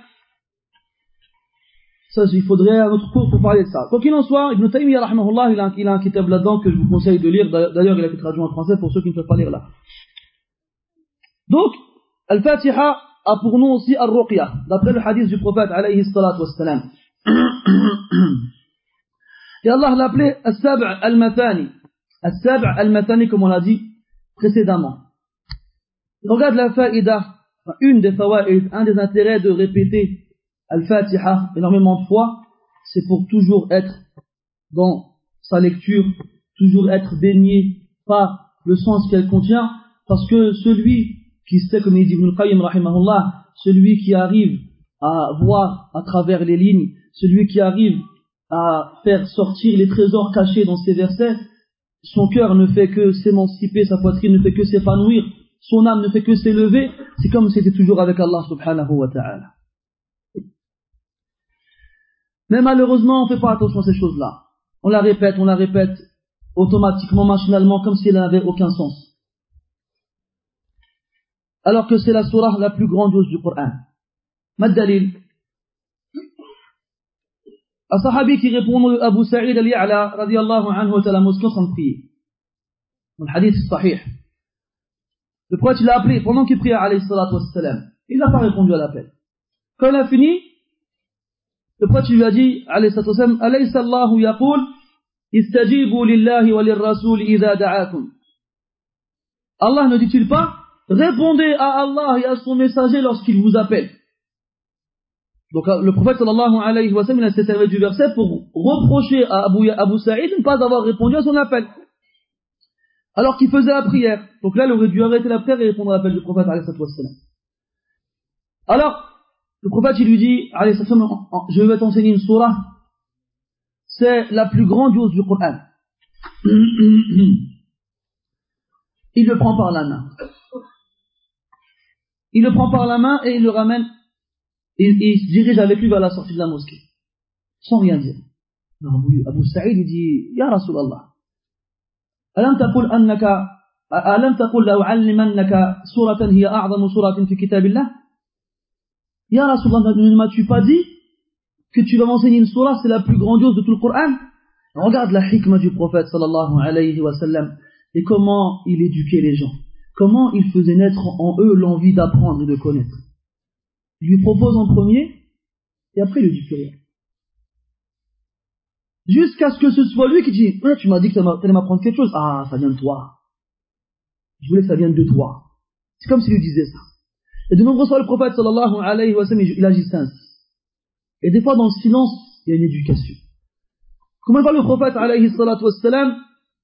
ça, il faudrait un autre cours pour parler de ça. Quoi qu'il en soit, Ibn Taymiyyah, rahimahullah, il a un kitab là-dedans que je vous conseille de lire. D'ailleurs, il a été traduit en français pour ceux qui ne peuvent pas lire là. Donc, Al-Fatiha a pour nom aussi Al-Ruqya, d'après le hadith du prophète, alayhi salatu wassalam. Et Allah l'appelait As-Sab' al-Mathani. As-Sab' al-Mathani, comme on l'a dit précédemment. Regarde la faïda, une des fawaïd, un des intérêts de répéter Al-Fatiha énormément de fois, c'est pour toujours être dans sa lecture, toujours être baigné par le sens qu'elle contient, parce que celui qui sait, comme il dit Ibn al-Qayyim rahimahullah, celui qui arrive à voir à travers les lignes, celui qui arrive à faire sortir les trésors cachés dans ces versets, son cœur ne fait que s'émanciper, sa poitrine ne fait que s'épanouir, son âme ne fait que s'élever, c'est comme si c'était toujours avec Allah subhanahu wa ta'ala. Mais malheureusement, on ne fait pas attention à ces choses-là. On la répète automatiquement, machinalement, comme si elle n'avait aucun sens. Alors que c'est la sourate la plus grandiose du Coran. Mad dalil. Un sahabi qui répond à Abu Sa'id al-Ya'la, radiyallahu anhu, était à la mosquée en train de prier. Dans le hadith sahih. Le prophète, il l'a appelé pendant qu'il priait, alayhi salatu wassalam. Il n'a pas répondu à l'appel. Quand il a fini, le prophète lui a dit, alayhi salatu wassalam, alaysa Allahu yaqul, istajibu lillahi wa lirrasul idha da'akum. Allah ne dit-il pas, répondez à Allah et à son messager lorsqu'il vous appelle. Donc le prophète sallallahu alayhi wa sallam, il s'est servi du verset pour reprocher à Abu Sa'id de ne pas avoir répondu à son appel. Alors qu'il faisait la prière. Donc là, il aurait dû arrêter la prière et répondre à l'appel du prophète alayhi wa sallam. Alors, le prophète, il lui dit, alayhi wa sallam, je vais t'enseigner une sourate. C'est la plus grandiose du Coran. Il le prend par la main. Il le prend par la main et il le ramène. Il se dirige avec lui vers la sortie de la mosquée. Sans rien dire. Abu Sa'id, il dit, Ya Rasulallah. ألم تقل لأعلمنك سورة هي أعظم سورة في كتاب الله Ya Rasulallah, ne m'as-tu pas dit que tu vas m'enseigner une sourate, c'est la plus grandiose de tout le Coran? Regarde la hikmah du prophète sallallahu alayhi wa sallam et comment il éduquait les gens, comment il faisait naître en eux l'envie d'apprendre et de connaître. Il lui propose en premier et après il lui dit plus rien. Jusqu'à ce que ce soit lui qui dit, ouais, tu m'as dit que tu allais m'apprendre quelque chose. Ah, ça vient de toi. Je voulais que ça vienne de toi. C'est comme s'il lui disait ça. Et de nombreuses fois, le prophète sallallahu alayhi wa sallam, il agissait ainsi. Et des fois, dans le silence, il y a une éducation. Comment il va le prophète alayhi salatu wa sallam,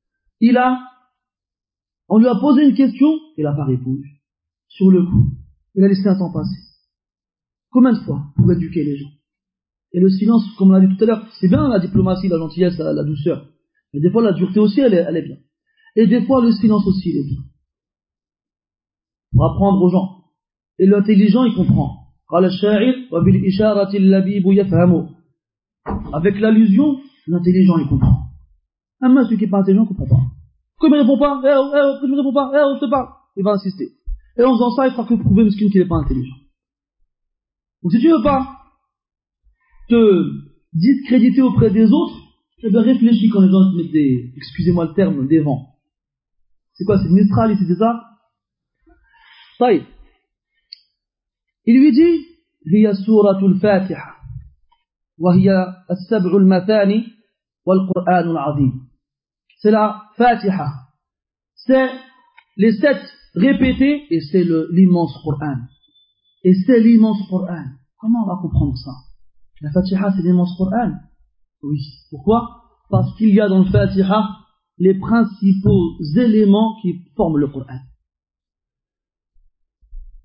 on lui a posé une question, il n'a pas répondu. Sur le coup, il a laissé un temps passer. Combien de fois pour éduquer les gens? Et le silence, comme on l'a dit tout à l'heure, c'est bien la diplomatie, la gentillesse, la douceur. Mais des fois, la dureté aussi, elle est bien. Et des fois, le silence aussi, il est bien. Pour apprendre aux gens. Et l'intelligent, il comprend. Avec l'allusion, l'intelligent, il comprend. Même celui qui n'est pas intelligent, il ne comprend pas. Pourquoi il ne me répond pas? Pourquoi il ne me répond pas? On se parle. Il va insister. Et en faisant ça, il fera que prouver qu'il n'est pas intelligent. Donc si tu ne veux pas te discréditer auprès des autres, eh bien réfléchis quand les gens te mettent des, excusez-moi le terme, des vents. C'est quoi, c'est Mistral ici, c'est ça? Taï. Il lui dit, هي سورة الفاتحة وهي السبع المثاني والقرآن العظيم. C'est la Fatiha. C'est les 7 répétés et c'est l'immense Coran. Et c'est l'immense Coran. Comment on va comprendre ça? La Fatiha, c'est l'immense Coran? Oui. Pourquoi? Parce qu'il y a dans le Fatiha les principaux éléments qui forment le Coran.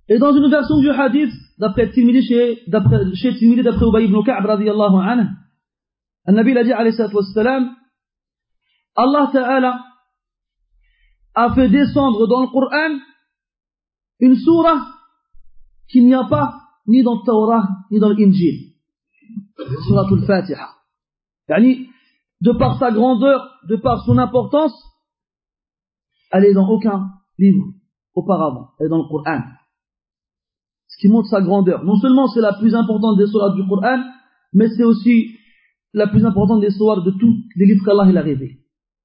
Et dans une version du hadith, d'après Tirmidhi, chez Tirmidhi, d'après Ubay ibn Ka'b radiyallahu anhu, An-Nabi l'a dit alayhi salatu wassalam, Allah Ta'ala a fait descendre dans le Coran une sourate qu'il n'y a pas ni dans le Torah ni dans l'Injil. Suratul Fatiha. Yani, de par sa grandeur, de par son importance, elle est dans aucun livre auparavant. Elle est dans le Coran. Ce qui montre sa grandeur. Non seulement c'est la plus importante des sourates du Coran, mais c'est aussi la plus importante des sourates de tous les livres qu'Allah il a révélés.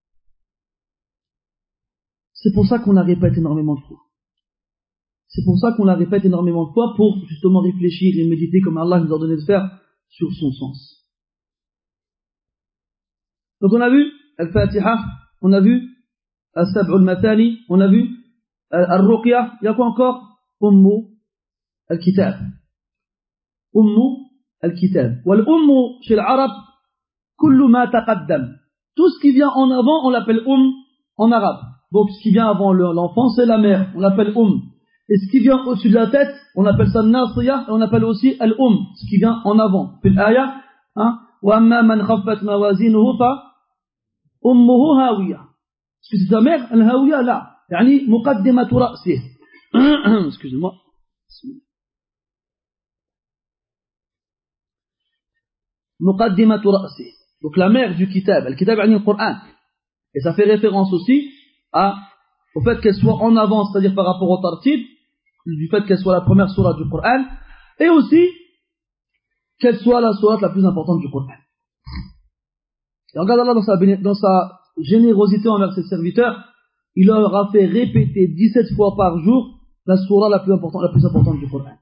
C'est pour ça qu'on la répète énormément de fois. C'est pour ça qu'on la répète énormément de fois pour justement réfléchir et méditer comme Allah nous a ordonné de faire sur son sens. Donc on a vu Al-Fatiha, on a vu Al-Sab'u al-Mathani, on a vu Al-Ruqya, il y a quoi encore? Ummu al-Kitab. Ummu al-Kitab. Wal-Ummu chez l'Arabe, kullu ma taqaddam. Tout ce qui vient en avant, on l'appelle en arabe. Donc ce qui vient avant l'enfant, c'est la mère, on l'appelle Et ce qui vient au-dessus de la tête, on appelle ça Nasiya, et on appelle aussi ce qui vient en avant. Puis l'aya, wa amma man khaffat mawazinuhu fa ummuhu hawiya. Est-ce que c'est sa mère? Al-hawiya, là. Yani, muqaddimatu ra'sih. Excusez-moi. Muqaddimatu ra'sih. Donc la mère du kitab. Le kitab, yani le Coran. Et ça fait référence aussi au fait qu'elle soit en avant, c'est-à-dire par rapport au tartib, du fait qu'elle soit la première sourate du Coran, et aussi qu'elle soit la sourate la plus importante du Coran. Et regarde Allah dans sa générosité envers ses serviteurs, il leur a fait répéter 17 fois par jour la sourate la plus importante du Coran.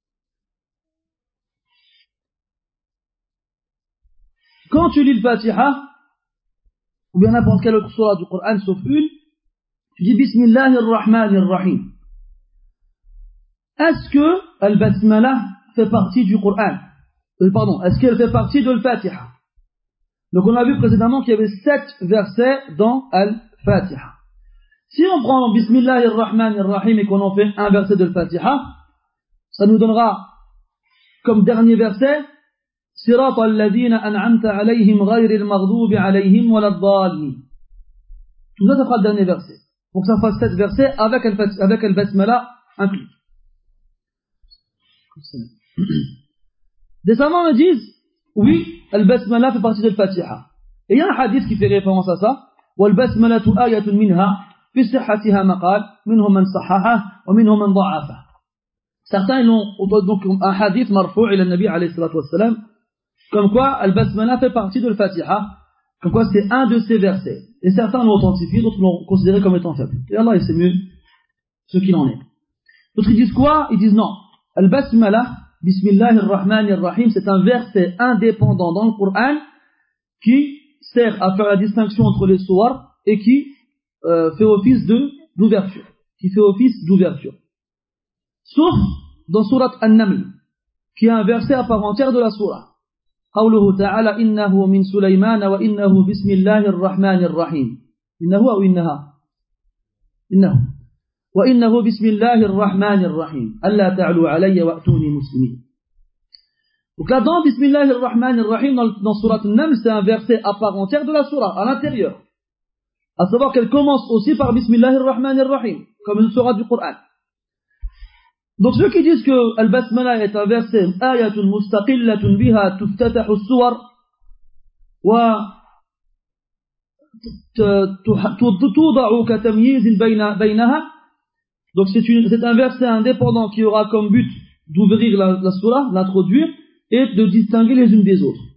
Quand tu lis le Fatiha, ou bien n'importe quelle autre sourate du Coran, sauf une, tu dis Bismillahir-Rahmanir-Rahim. Est-ce que Al-Basmala fait partie du Coran? Est-ce qu'elle fait partie de Al-Fatiha? Donc on a vu précédemment qu'il y avait 7 versets dans Al-Fatiha. Si on prend Bismillahir-Rahmanir-Rahim et qu'on en fait un verset de Al-Fatiha, ça nous donnera comme dernier verset Sirata alladhina an'amta alayhim ghayril maghdubi alayhim waladdallin. Tout ça, ça fera le dernier verset. Donc ça fasse 7 versets avec Al-Basmala inclus. Des savants me disent, oui, Al-Basmala fait partie de Al-Fatiha. Et il y a un hadith qui fait référence à ça. وَالْبَسْمَلَةُ آيَةٌ مِنْهَا فِي صِحَّتِهَا مَقَالٍ مِنْهُمْ مَنْ صَحَّحَهُ وَمِنْهُمْ مَنْ ضَعَّفَهُ. Certains ils ont donc un hadith marfou' ila Nabi alayhi salatu wassalam, comme quoi Al-Basmala fait partie de Al-Fatiha, comme quoi c'est un de ces versets. Et certains l'ont authentifié, d'autres l'ont considéré comme étant faible. Et Allah, il sait mieux ce qu'il en est. D'autres ils disent quoi? Ils disent non. Al-Basmala, Bismillahir-Rahmanir-Rahim, c'est un verset indépendant dans le Coran qui sert à faire la distinction entre les sourates et qui fait office d'ouverture. Sauf dans sourate An-Naml, qui est un verset à part entière de la sourate. قوله تعالى إنه من سليمان وإنه بسم الله الرحمن الرحيم. إنه أو إنها؟ إنه. وإنه بسم الله الرحمن الرحيم. ألا تعلوا علي وأتوني مسلمين. Donc là-dedans, Bismillahir Rahmanir Rahim, dans Surat An-Naml, c'est un verset à part entière de la Surah, à l'intérieur. À savoir qu'elle commence aussi par Bismillahir Rahmanir Rahim, comme une Surah du Coran. Donc ceux qui disent que Al-Basmala est un verset, ayatun mustaqillatun biha tuftatahu as-suwar, wa tuda'u ka tamyiz baynaha. Donc c'est un verset indépendant qui aura comme but d'ouvrir la Surah, l'introduire, et de distinguer les unes des autres.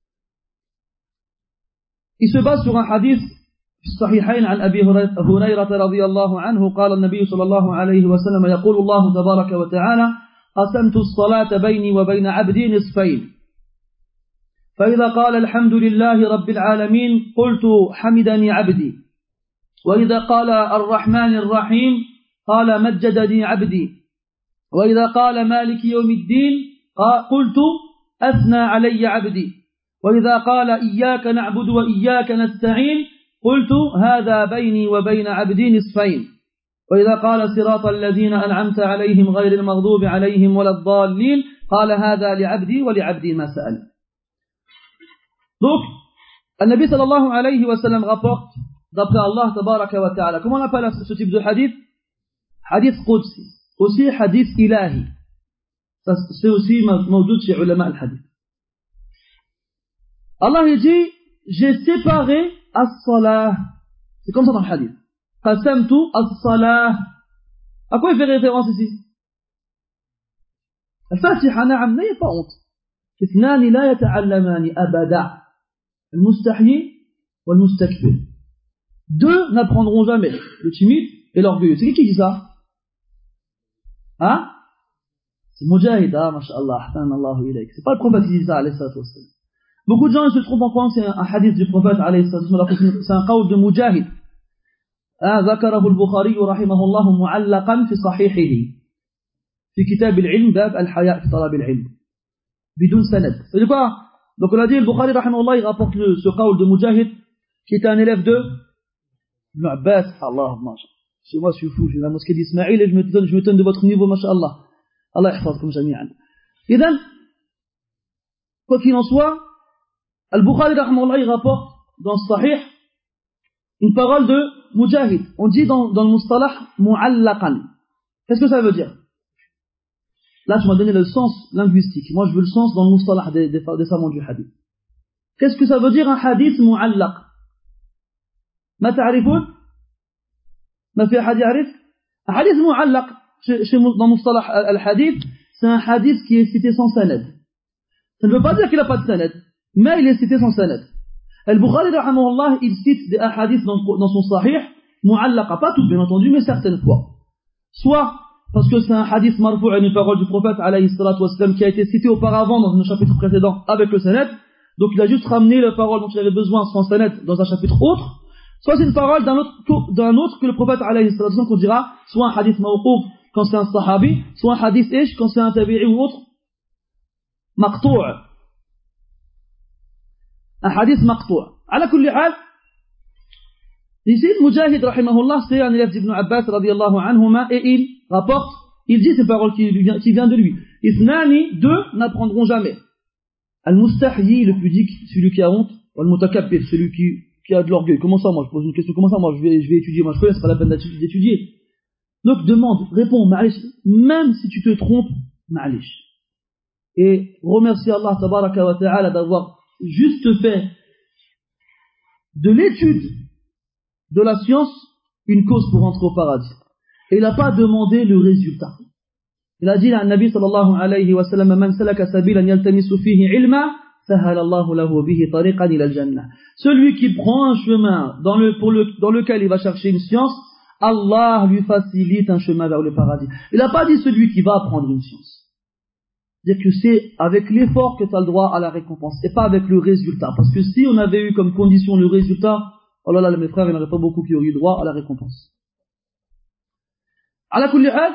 Il se base sur un hadith في الصحيحين عن أبي هريرة رضي الله عنه قال النبي صلى الله عليه وسلم يقول الله تبارك وتعالى قسمت الصلاة بيني وبين عبدي نصفين فإذا قال الحمد لله رب العالمين قلت حمدني عبدي وإذا قال الرحمن الرحيم قال مجدني عبدي وإذا قال مالك يوم الدين قلت أثنى علي عبدي وإذا قال إياك نعبد وإياك نستعين قلت هذا بيني وبين عبدي نصفين. وإذا قال صراط الذين أنعمت عليهم غير المغضوب عليهم ولا الضالين قال هذا لعبدي ولعبدي ما سأل. Donc, An-Nabi sallallahu alayhi wa sallam rapporte d'après Allah tabaraka wa ta'ala. Comment on appelle ce type de hadith? Hadith Qudsi. Aussi hadith ilahi. C'est aussi mawdoud chez ulama al-hadith. Allah il dit, j'ai séparé as-salah. C'est comme ça dans le hadith. Qasamtu as-salah. À quoi il fait référence ici? Al-Fatiha, na'am, n'ayez pas honte. Ithnani la yata'allamani abada. Al-mustahyi wal-mustakbir. Deux n'apprendront jamais. Le timide et l'orgueilleux. C'est qui dit ça? Hein? C'est Mujahid, ah, masha'Allah, Allahu ilayk. C'est pas le prophète qui dit ça, alayhi salatu wassalam. Beaucoup de gens se trompent en pensant que c'est un hadith du prophète, alayhi salatu wassalam. C'est un qawl de Mujahid. ذكره البخاري رحمه الله معلقا في صحيحه في كتاب العلم باب الحياء في طلب العلم بدون سند. C'est quoi? Donc on a dit le Bukhari rahimahullah il rapporte ce qawl de Mujahid qui était un élève de Ibn Abbas. Allahumma c'est moi je suis fou, j'ai la mosquée d'Ismaïl et je me donne de votre niveau, masha'Allah. Allah yahfazkum jami'an. Idhan, quoi qu'il en soit, Al-Bukhari rahimahullah il rapporte dans ce sahih une parole de Mujahid. On dit dans le mustalah mu'allaqan. Qu'est-ce que ça veut dire? Là, tu m'as donné le sens linguistique. Moi, je veux le sens dans le mustalah des savants du hadith. Qu'est-ce que ça veut dire un hadith mu'allaq? Ma ta'rifoun? Ma fi ahad ya'rif? Un hadith mu'allaq, dans le mustalah al-hadith, c'est un hadith qui est cité sans sanad. Ça ne veut pas dire qu'il n'a pas de sanad, mais il est cité sans sanad. Al-Bukhari rahimahullah, il cite des hadiths dans son sahih, mu'allaqa, pas toutes bien entendu, mais certaines fois. Soit parce que c'est un hadith marfou' à une parole du prophète alayhi salatu wassalam qui a été cité auparavant dans un chapitre précédent avec le sanad, donc il a juste ramené la parole dont il avait besoin sans sanad dans un chapitre autre. Soit c'est une parole d'un autre que le prophète alayhi salatu wassalam qu'on dira, soit un hadith mawquf quand c'est un sahabi, soit un hadith ish quand c'est un tabi'i ou autre, maqtou'. Un hadith maqtou'. Ala kulli hal, ici, Mujahid, rahimahullah, c'est un élève d'Ibn Abbas, radiyallahu anhuma, et il rapporte, il dit ces paroles qui viennent de lui. Ithnani, deux n'apprendront jamais. Al-Mustahyi, le pudique, celui qui a honte, ou Al-Mutakabbir, celui qui a de l'orgueil. Comment ça, moi, je pose une question, comment ça, moi, je vais étudier, moi, je connais, c'est pas la peine d'étudier. Donc, demande, réponds, ma'alish, même si tu te trompes, ma'alish. Et remercie Allah, tabaraka wa ta'ala, d'avoir juste fait de l'étude de la science une cause pour entrer au paradis. Et il n'a pas demandé le résultat. Il a dit à Nabi sallallahu alayhi wa sallam, man salaka sabilan yaltamisu fihi ilma, sahala Allahu lahu bihi tariqan ila al-jannah. Celui qui prend un chemin dans lequel il va chercher une science, Allah lui facilite un chemin vers le paradis. Il n'a pas dit celui qui va apprendre une science. C'est-à-dire que c'est avec l'effort que tu as le droit à la récompense, et pas avec le résultat. Parce que si on avait eu comme condition le résultat, oh là là, mes frères, il n'y en aurait pas beaucoup qui auraient eu droit à la récompense. Ala kulli hal,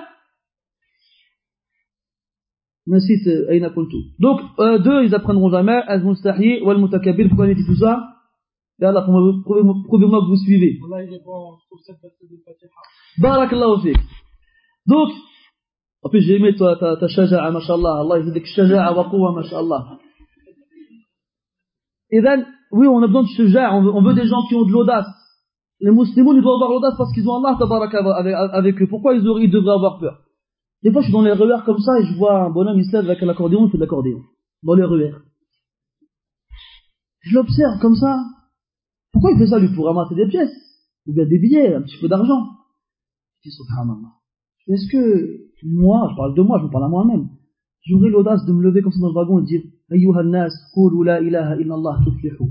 nasit ayna kuntu. Donc, deux, ils apprendront jamais, al-mustahyi ou al-mutakabbir. Pourquoi il dit tout ça? Et Allah, prouvez-moi que vous suivez. Barakallahu fik. Donc, en plus, j'ai aimé toi, ta shaja'a, mashallah. Allah, il dit que shaja'a wa quwwa, mashallah. Et then, oui, on a besoin de shaja'a, on veut des gens qui ont de l'audace. Les musulmans, ils doivent avoir l'audace parce qu'ils ont Allah tabaraka avec eux. Pourquoi ils devraient avoir peur? Des fois, je suis dans les RER comme ça et je vois un bonhomme, il se lève avec l'accordéon, il fait de l'accordéon. Dans les RER. Je l'observe comme ça. Pourquoi il fait ça, lui, pour ramasser des pièces? Ou bien des billets, un petit peu d'argent? Je dis, subhanallah. Est-ce que moi, je parle de moi, je me parle à moi-même, j'aurais l'audace de me lever comme ça dans le wagon et dire Ayyuhan nas, qulu la ilaha illallah tuflihu.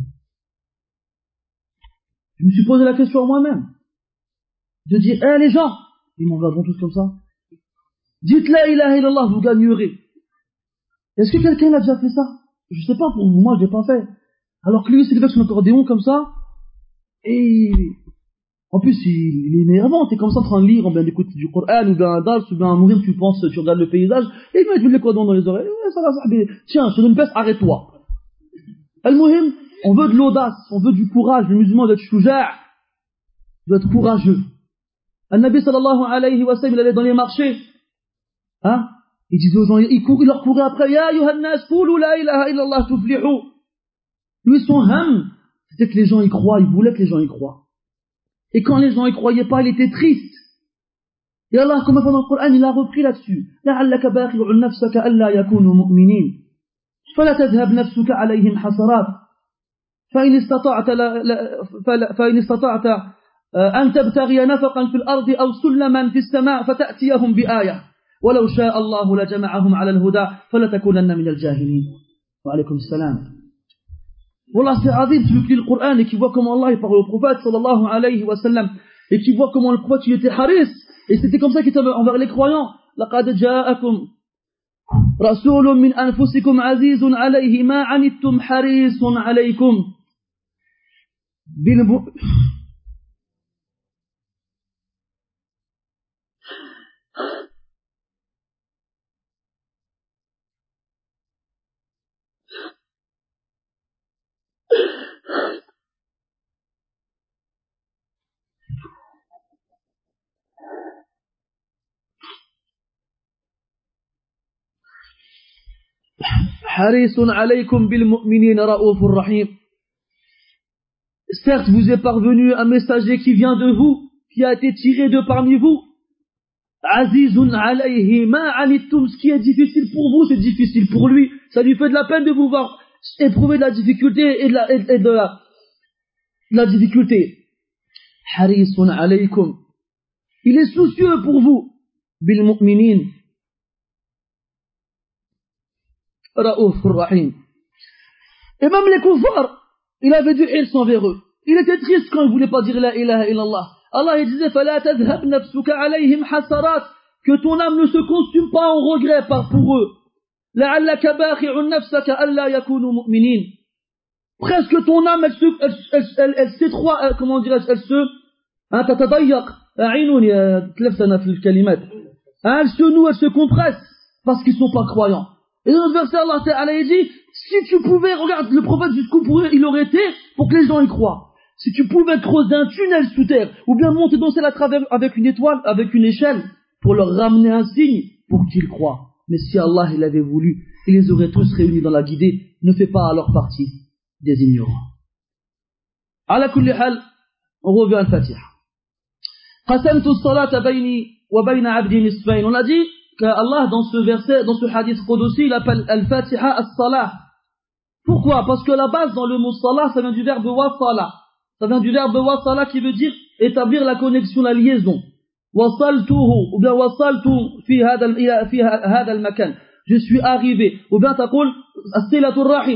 Je me suis posé la question à moi-même. De dire, les gens, ils m'en regarderont tous comme ça. Dites la ilaha illallah, vous gagnerez. Est-ce que quelqu'un a déjà fait ça? Je sais pas, pour moi, je l'ai pas fait. Alors que lui, c'est le fait que son accordéon comme ça, et en plus, il est énervant, t'es comme ça en train de lire, ou bien d'écouter du Coran, ou bien un dars, ou bien un mourir, tu penses, tu regardes le paysage, et il met les cordons dans les oreilles, ça va, tiens, sur une peste, arrête-toi. Al-Muhim, on veut de l'audace, on veut du courage, le musulman doit être chouja', doit être courageux. An-Nabi sallallahu alayhi wa sallam, il allait dans les marchés. Hein? Il disait aux gens, il leur courait après, Ya ayyuhan-nas, qulu la ilaha illallah tuflihu. Lui, son ham, c'était que les gens y croient, il voulait que les gens y croient. Et quand les gens y croyaient pas, il était triste. Et Allah, comme dans le Coran, il a repris là-dessus. لَعَلَّكَ بَاخِعُ نَفْسَكَ أَلَّا يَكُونُوا مُؤْمِنِينَ فَلَا تَذْهَبْ نَفْسُكَ عَلَيْهِمْ حَسَرَاتٍ فإن استطعت أن تبتغي نفقا في الأرض أو سلما في السماء فتأتيهم بآية ولو شاء الله لجمعهم على الهدى فلتكونن من الجاهلين. وعليكم السلام. Wallah, c'est azim, celui qui lit le Coran et qui voit comment Allah il parle au prophète sallallahu alayhi wa sallam et qui voit comment le prophète il était haris et c'était comme ça qu'il était envers les croyants. لقد جاءكم رسول من أنفسكم عزيز عليه ما عنتم حريص عليكم حريص عليكم بالمؤمنين رؤوف رحيم. Certes, vous est parvenu un messager qui vient de vous, qui a été tiré de parmi vous. Azizun alayhi ma anittum, ce qui est difficile pour vous, c'est difficile pour lui. Ça lui fait de la peine de vous voir éprouver de la difficulté et de la difficulté. Harisun alaykum. Il est soucieux pour vous. Bil mu'minin. Ra'ufur rahim. Et même les kuffars, il avait du hirs envers eux. Il était triste quand il ne voulait pas dire la ilaha illallah. Allah il disait فَلَا تَذْهَبْ نَفْسُكَ عَلَيْهِمْ حَسَرَاتٍ, que ton âme ne se consume pas en regret pour eux. لَعَلَّكَ بَاخِعُ نَفْسَكَ أَلَّا يَكُونُوا مُؤْمِنِينَ. Presque ton âme elle s'étroit, comment dirais-je, elle se تتضيق أعينوني تلفتنا في الكلمات. Elle se noue, elle se compresse parce qu'ils ne sont pas croyants. Et dans le verset Allah Ta'ala il dit, si tu pouvais, regarde le prophète jusqu'où il aurait été pour que les gens y croient. Si tu pouvais creuser un tunnel sous terre, ou bien monter dans ciel à travers avec une étoile, avec une échelle, pour leur ramener un signe, pour qu'ils croient. Mais si Allah il avait voulu, il les aurait tous réunis dans la guidée. Ne fais pas alors partie des ignorants. Ala kulli hal, on revient à Al-Fatiha. Qasamtu as-salata bayni wa bayna 'abdi nisfayn. On a dit qu'Allah dans ce verset, dans ce hadith Qudsi, il appelle Al-Fatiha as-salah. Pourquoi? Parce que la base dans le mot salah, ça vient du verbe wasala. Ça vient du verbe wasala qui veut dire établir la connexion, la liaison. Wasaltuhu, ou bien wasaltu fi hada al-makan. Je suis arrivé. Ou bien taqul as-silatur rahim,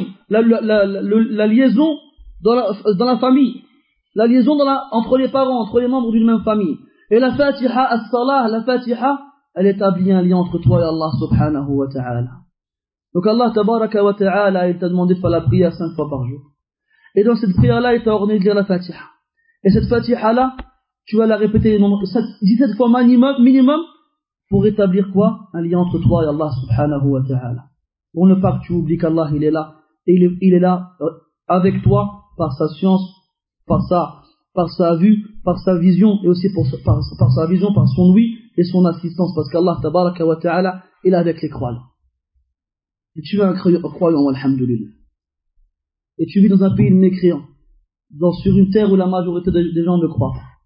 la liaison dans la famille. La liaison entre les parents, entre les membres d'une même famille. Et la Fatiha as-salah, la Fatiha, elle établit un lien entre toi et Allah subhanahu wa ta'ala. Donc Allah tabaraka wa ta'ala, il t'a demandé de faire la prière 5 fois par jour. Et dans cette prière-là, il t'a ordonné de lire la Fatiha. Et cette Fatiha-là, tu vas la répéter 17 fois minimum pour établir quoi? Un lien entre toi et Allah subhanahu wa ta'ala. Pour ne pas que tu oublies qu'Allah il est là. Et il est là avec toi par sa science, par sa vue, par sa vision et aussi par sa vision, par son ouïe et son assistance. Parce qu'Allah tabaraka wa ta'ala, il est avec les croyants. Et tu es un croyant, alhamdulillah. Et tu vis dans un pays de mécréants, sur une terre où la majorité des gens ne croient pas.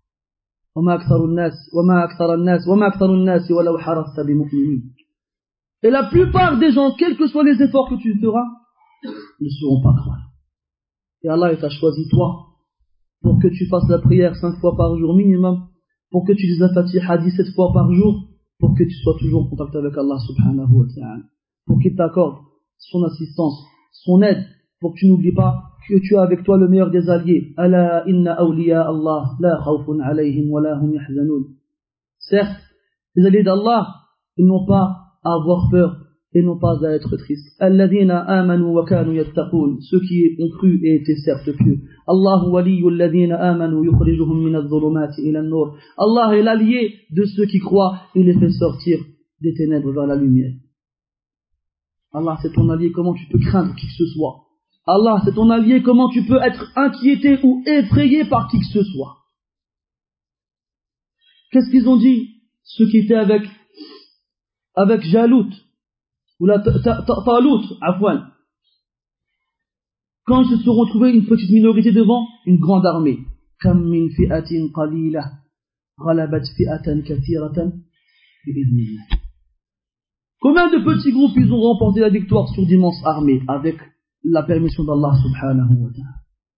Et la plupart des gens, quels que soient les efforts que tu feras, ne seront pas croyants. Et Allah t'a choisi toi pour que tu fasses la prière 5 fois par jour minimum, pour que tu dises la Fatiha 17 fois par jour, pour que tu sois toujours en contact avec Allah subhanahu wa ta'ala, pour qu'il t'accorde son assistance, son aide, pour que tu n'oublies pas que tu as avec toi le meilleur des alliés. Ala inna awliya Allah la khawfun alayhim wa la hum yahzanun. Certes, les alliés d'Allah, ils n'ont pas à avoir peur et n'ont pas à être tristes. Alladhina amanu wa kanu yattaqun. Ceux qui ont cru et étaient certes pieux. Allahu waliyyu alladhina amanu yukhrijuhum min adh-dhulumati ila an-nur. Allah est l'allié de ceux qui croient, il les fait sortir des ténèbres vers la lumière. Allah c'est ton allié, comment tu peux craindre qui que ce soit? Allah c'est ton allié, comment tu peux être inquiété ou effrayé par qui que ce soit? Qu'est-ce qu'ils ont dit? Ceux qui étaient avec Jalout, ou la Talut, Afwan. Quand ils se sont retrouvés une petite minorité devant une grande armée. Kam min fi'atin qalila ghalabat fi'atan kathiratan bi'idhnillah. Combien de petits groupes ils ont remporté la victoire sur d'immenses armées avec la permission d'Allah subhanahu wa ta'ala.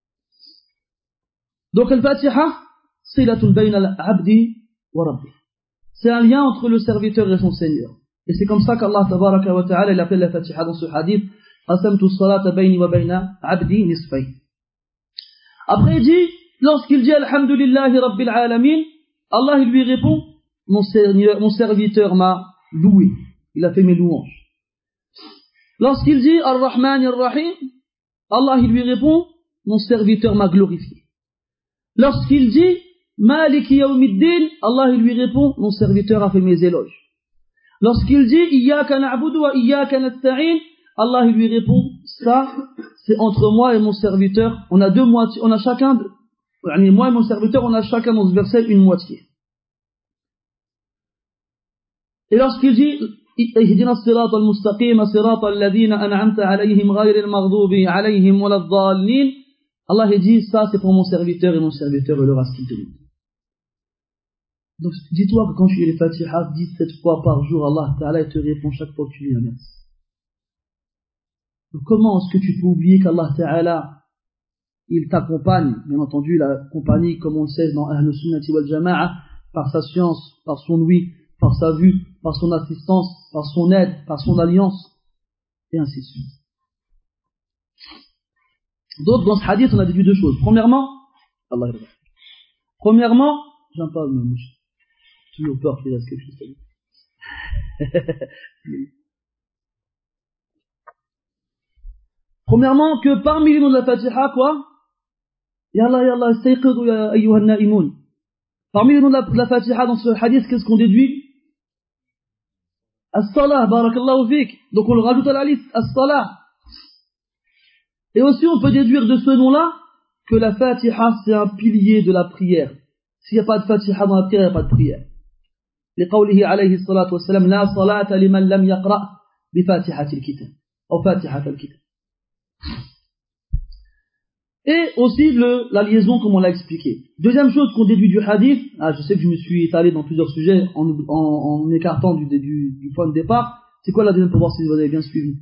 Donc al-Fatiha, silatun bayna al-abdi wa rabbi. C'est un lien entre le serviteur et son Seigneur. Et c'est comme ça qu'Allah tabaraka wa ta'ala il appelle la Fatiha dans ce hadith qasamtu as-salata bayni wa bayna abdi nisfayn. Après il dit, lorsqu'il dit alhamdulillahi rabbil alamin, Allah il lui répond mon serviteur m'a loué, il a fait mes louanges. Lorsqu'il dit ar-Rahman ar-Rahim, Allah il lui répond mon serviteur m'a glorifié. Lorsqu'il dit Maliki Yawmiddin, Allah il lui répond mon serviteur a fait mes éloges. Lorsqu'il dit Iyyaka na'budu wa iyyaka nasta'in, Allah il lui répond ça c'est entre moi et mon serviteur, on a deux moitiés, on a chacun moi et mon serviteur on a chacun dans ce verset une moitié. Et lorsqu'il dit Ihdina as-sirata al-mustaqim sirata alladhina an'amta alayhim ghayril maghdubi alayhim waladdallin, Allah il dit ça c'est pour mon serviteur et mon serviteur il aura ce qu'il demande. Donc dis-toi que quand tu lis les Fatiha 17 fois par jour, Allah Ta'ala te répond chaque fois que tu lis un verset. Donc comment est-ce que tu peux oublier qu'Allah Ta'ala il t'accompagne, bien entendu la compagnie comme on le sait dans Ahl Sunnati wal Jama'a, par sa science, par son ouïe, par sa vue, par son assistance, par son aide, par son alliance, et ainsi de suite. D'autres dans ce hadith on a déduit deux choses. Premièrement, j'aime pas me moucher. Toujours peur qu'il reste quelque chose. Premièrement, que parmi les noms de la Fatiha, quoi? Ya Allah, istayqidu ya ayyuhan na'imun. Parmi les noms de la Fatiha dans ce hadith, qu'est-ce qu'on déduit? As-salah, barakallahu fik. Donc on le rajoute à la liste, as-salah. Et aussi on peut déduire de ce nom-là que la Fatiha c'est un pilier de la prière. S'il n'y a pas de Fatiha dans la prière, il n'y a pas de prière. لقوله عليه الصلاة والسلام لا صلاة لمن لم يقرأ بفاتحة الكتاب أو فاتحة الكتاب. Et aussi la liaison comme on l'a expliqué. Deuxième chose qu'on déduit du hadith, je sais que je me suis étalé dans plusieurs sujets en écartant du point de départ, c'est quoi la deuxième pour voir si vous avez bien suivi?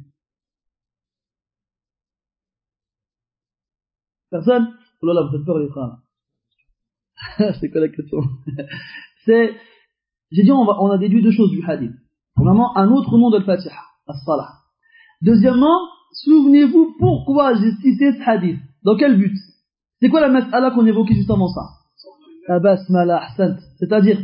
Personne? Oh là là, vous faites peur les frères. C'est quoi la question? J'ai dit on a déduit deux choses du hadith. Premièrement, un autre nom de l'Fatiha, as-salah. Deuxièmement, souvenez-vous pourquoi j'ai cité ce hadith. Dans quel but? C'est quoi la mas'ala qu'on évoquait juste avant ça? La basmala, ahsant. C'est-à-dire,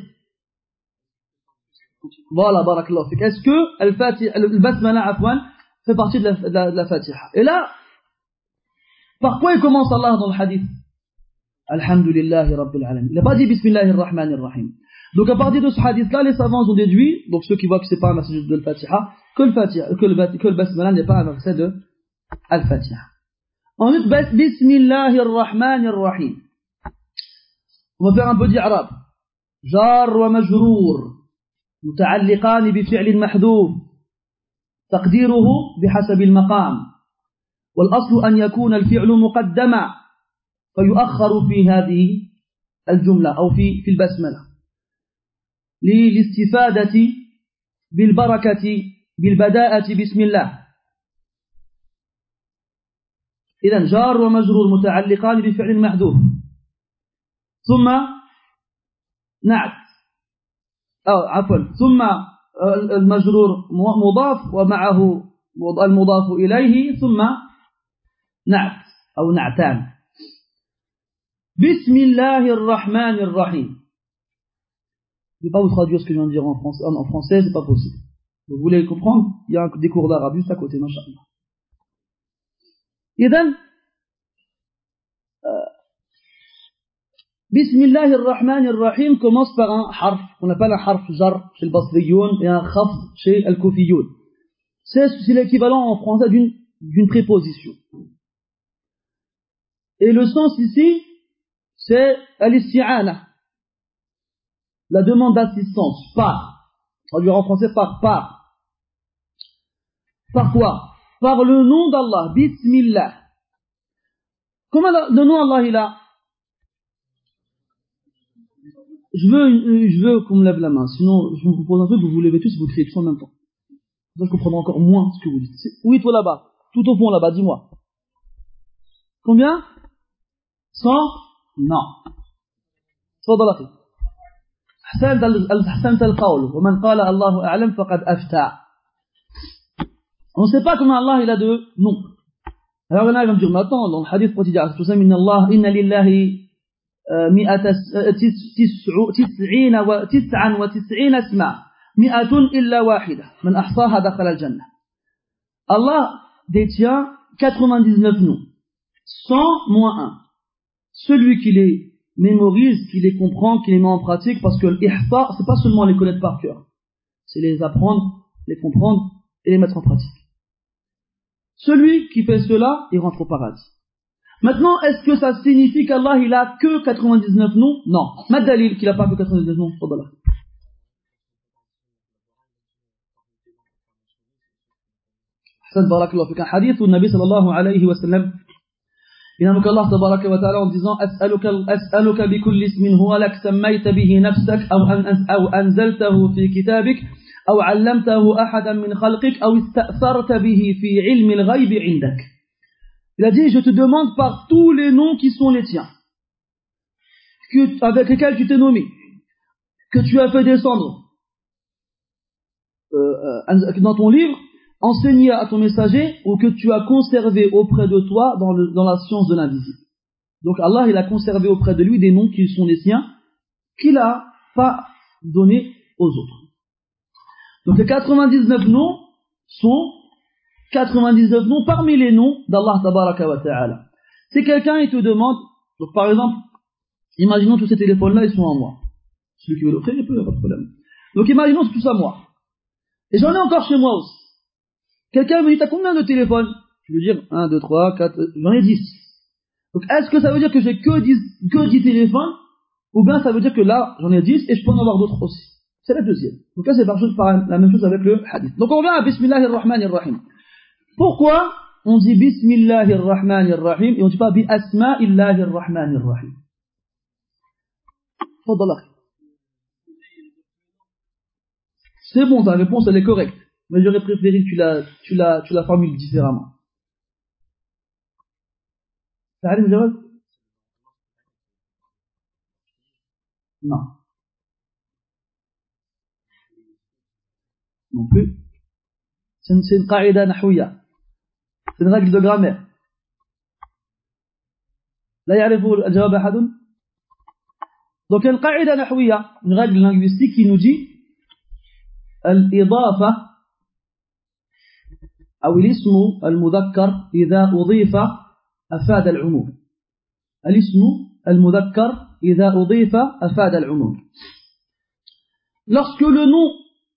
voilà, barakallahu fik. Est-ce que le basmala, afwan, fait partie de la Fatiha? Et là, par quoi il commence Allah dans le hadith? Alhamdulillahi Rabbil Alamin. Il n'a pas dit Bismillahir Rahmanir Rahim. Donc à partir de ce hadith-là, les savants ont déduit, donc ceux qui voient que c'est pas un verset de Al-Fatiha, que le Basmala n'est pas un verset de Al-Fatiha. Ensuite, Bismillahir Rahmanir Rahim. On va faire un peu d'I'rab. Jar wa majrour. متعلقان بفعل محذوف. تقديره بحسب المقام. والأصل أن يكون الفعل مقدما فيؤخر في هذه الجملة أو في البسملة للاستفادة بالبركة بالبداءة بسم الله. إذن جار ومجرور متعلقان بفعل محذوف ثم نعت ثم المجرور مضاف ومعه المضاف إليه ثم نعت أو نعتان. بسم الله الرحمن الرحيم. Je ne vais pas vous traduire ce que je viens de dire en français, c'est pas possible. Vous voulez comprendre? Il y a des cours d'arabe juste à côté, machallah. إذن Bismillahir Rahmanir Rahim commence par un harf, qu'on appelle un harf jar chez le Basriyoun et un khafd chez le Kufiyoun. C'est l'équivalent en français d'une préposition. Et le sens ici, c'est al-isti'ana. la demande d'assistance par, traduire en français par quoi? Par le nom d'Allah, Bismillah. Comment le nom d'Allah il a? Je veux qu'on me lève la main, sinon je vous propose un truc, vous vous levez tous et vous criez tous en même temps. Ça, je comprendrai encore moins ce que vous dites. Oui, toi là-bas, tout au fond là-bas, dis-moi. Combien? 100? Non. تفضل أخي. أحسنت القول ومن قال الله أعلم فقد أفتى. On ne sait pas comment Allah il a de nom. Alors là, il va me dire, mais attends, dans le hadith quotidien, tout ça, inna lillahi تسعين وتسعين اسما 100 إلا واحدة من أحصاها دخل الجنة. Allah détient 99 noms, 100 moins 1. Celui qui les mémorise, qui les comprend, qui les met en pratique, parce que l'ihsa, c'est pas seulement les connaître par cœur, c'est les apprendre, les comprendre et les mettre en pratique. Celui qui fait cela, il rentre au paradis. Maintenant, est-ce que ça signifie qu'Allah il a que 99 noms? Non. Ma dalil qu'il a pas que 99 noms. Fadala. Hassan barakallahu fik, un hadith où le Nabi sallallahu alayhi wa sallam il invoque Allah tabaraka wa ta'ala en disant as'aluka bi kulli ismin huwa lak sammayta bihi nafsak aw anzaltahu fi kitabik aw 'allamtahu ahadan min khalqik aw ista'tharta bihi fi 'ilmi al-ghayb 'indak. Il a dit, je te demande par tous les noms qui sont les tiens, avec lesquels tu t'es nommé, que tu as fait descendre dans ton livre, enseigné à ton messager, ou que tu as conservé auprès de toi dans la science de l'invisible. Donc Allah, il a conservé auprès de lui des noms qui sont les siens, qu'il n'a pas donnés aux autres. Donc les 99 noms sont 99 noms parmi les noms d'Allah tabaraka wa ta'ala. Si quelqu'un il te demande, donc par exemple, imaginons tous ces téléphones-là, ils sont à moi. Celui qui veut l'offrir, il peut, il n'y a pas de problème. Donc imaginons c'est tous à moi. Et j'en ai encore chez moi aussi. Quelqu'un me dit, t'as combien de téléphones? Je veux dire, 1, 2, 3, 4, j'en ai 10. Donc est-ce que ça veut dire que j'ai que 10 téléphones? Ou bien ça veut dire que là, j'en ai 10 et je peux en avoir d'autres aussi? C'est la deuxième. Donc là, c'est la même chose avec le hadith. Donc on revient à Bismillahirrahmanirrahim. Pourquoi on dit Bismillahirrahmanirrahim et on ne dit pas Bi Asma'illahirrahmanirrahim? C'est bon, ta réponse elle est correcte. Mais j'aurais préféré que tu la formules différemment. Non. Non plus. C'est une qaïda nahouya. C'est une règle de grammaire. لا يعرف الجواب أحد. Donc une qaïda nahouya, une règle linguistique qui nous dit الإضافة أو الاسم المذكر إذا أضيف أفاد العموم. الاسم المذكر إذا أضيف أفاد العموم. Lorsque le nom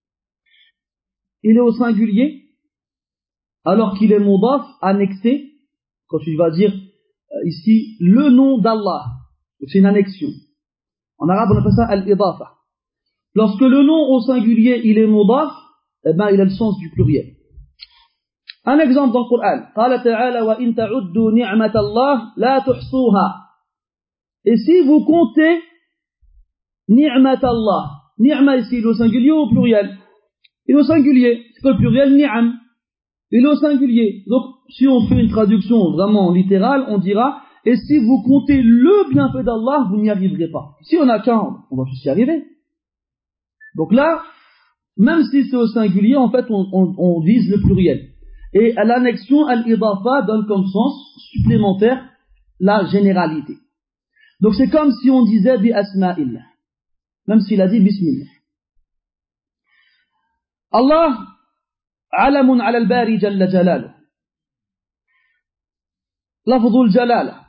il est au singulier, alors qu'il est mudaf, annexé, quand tu vas dire ici le nom d'Allah, c'est une annexion. En arabe on appelle ça al-idafa. Lorsque le nom au singulier il est mudaf, eh ben il a le sens du pluriel. Un exemple dans le Coran. قال تعالى وإن تعدوا نعمة الله لا تحصوها. Et si vous comptez نعمة الله, ni'ma ici il est au singulier ou au pluriel? Il est au singulier. C'est quoi le pluriel? Ni'am. Il est au singulier. Donc si on fait une traduction vraiment littérale, on dira et si vous comptez le bienfait d'Allah, vous n'y arriverez pas. Si on a qu'un, on va tous y arriver. Donc là, même si c'est au singulier, en fait on vise le pluriel. Et à l'annexion, al-idafa donne comme sens supplémentaire la généralité. Donc c'est comme si on disait bi asma'illah, même s'il a dit bismillah. Allah alamun ala al-bari jalla jalaluh. Lafzul jalala.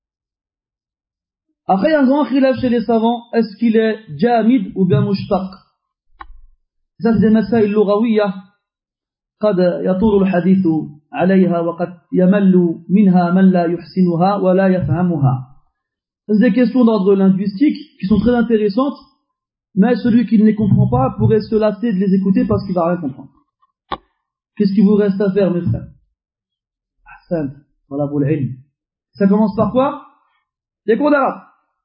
Après il y a un grand khilaf chez les savants, est-ce qu'il est jamid ou bien mushtaq? Ça c'est des masail lughawiyya. قد يطول الحديث عليها وقد يمل منها من لا يحسنها ولا يفهمها. C'est des questions d'ordre linguistique qui sont très intéressantes mais celui qui ne les comprend pas pourrait se lasser de les écouter parce qu'il va rien comprendre. Qu'est-ce qu'il vous reste à faire, mes frères? Ahsan, voilà pour l'ilm. Ça commence par quoi? Les cours d'arabe.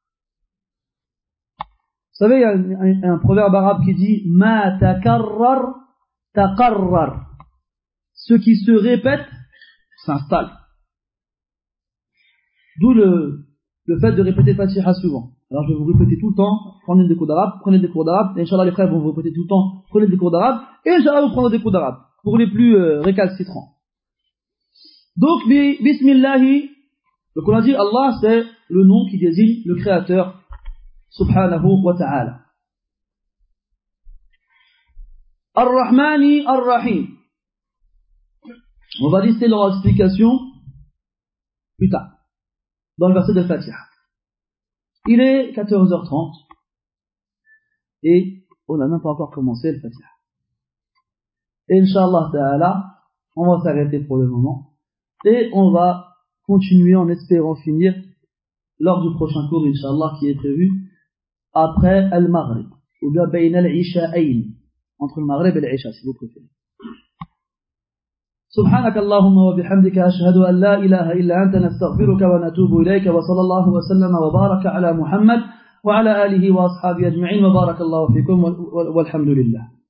Vous savez, il y a un proverbe arabe qui dit Ma takarrar taqarrar. Ce qui se répète s'installe. D'où le fait de répéter Fatiha souvent. Alors je vais vous répéter tout le temps, prenez des cours d'arabe, et Inch'Allah les frères vont vous répéter tout le temps, prenez des cours d'arabe, et Inch'Allah vous prendrez des cours d'arabe, pour les plus récalcitrants. Donc, bismillahi, donc on a dit Allah c'est le nom qui désigne le Créateur, subhanahu wa ta'ala. Ar-Rahmani Ar-Rahim. On va lister leur explication plus tard, dans le verset de Fatiha. Il est 14h30 et on n'a même pas encore commencé le Fatiha. Et Inch'Allah Ta'ala, on va s'arrêter pour le moment et on va continuer en espérant finir lors du prochain cours Inch'Allah qui est prévu après Al-Maghrib ou bien Bayna al-Isha'ayn, entre le Maghrib et l'Isha si vous préférez. سبحانك اللهم وبحمدك أشهد أن لا إله إلا أنت نستغفرك ونتوب إليك وصلى الله وسلم وبارك على محمد وعلى آله وأصحابه أجمعين وبارك الله فيكم والحمد لله.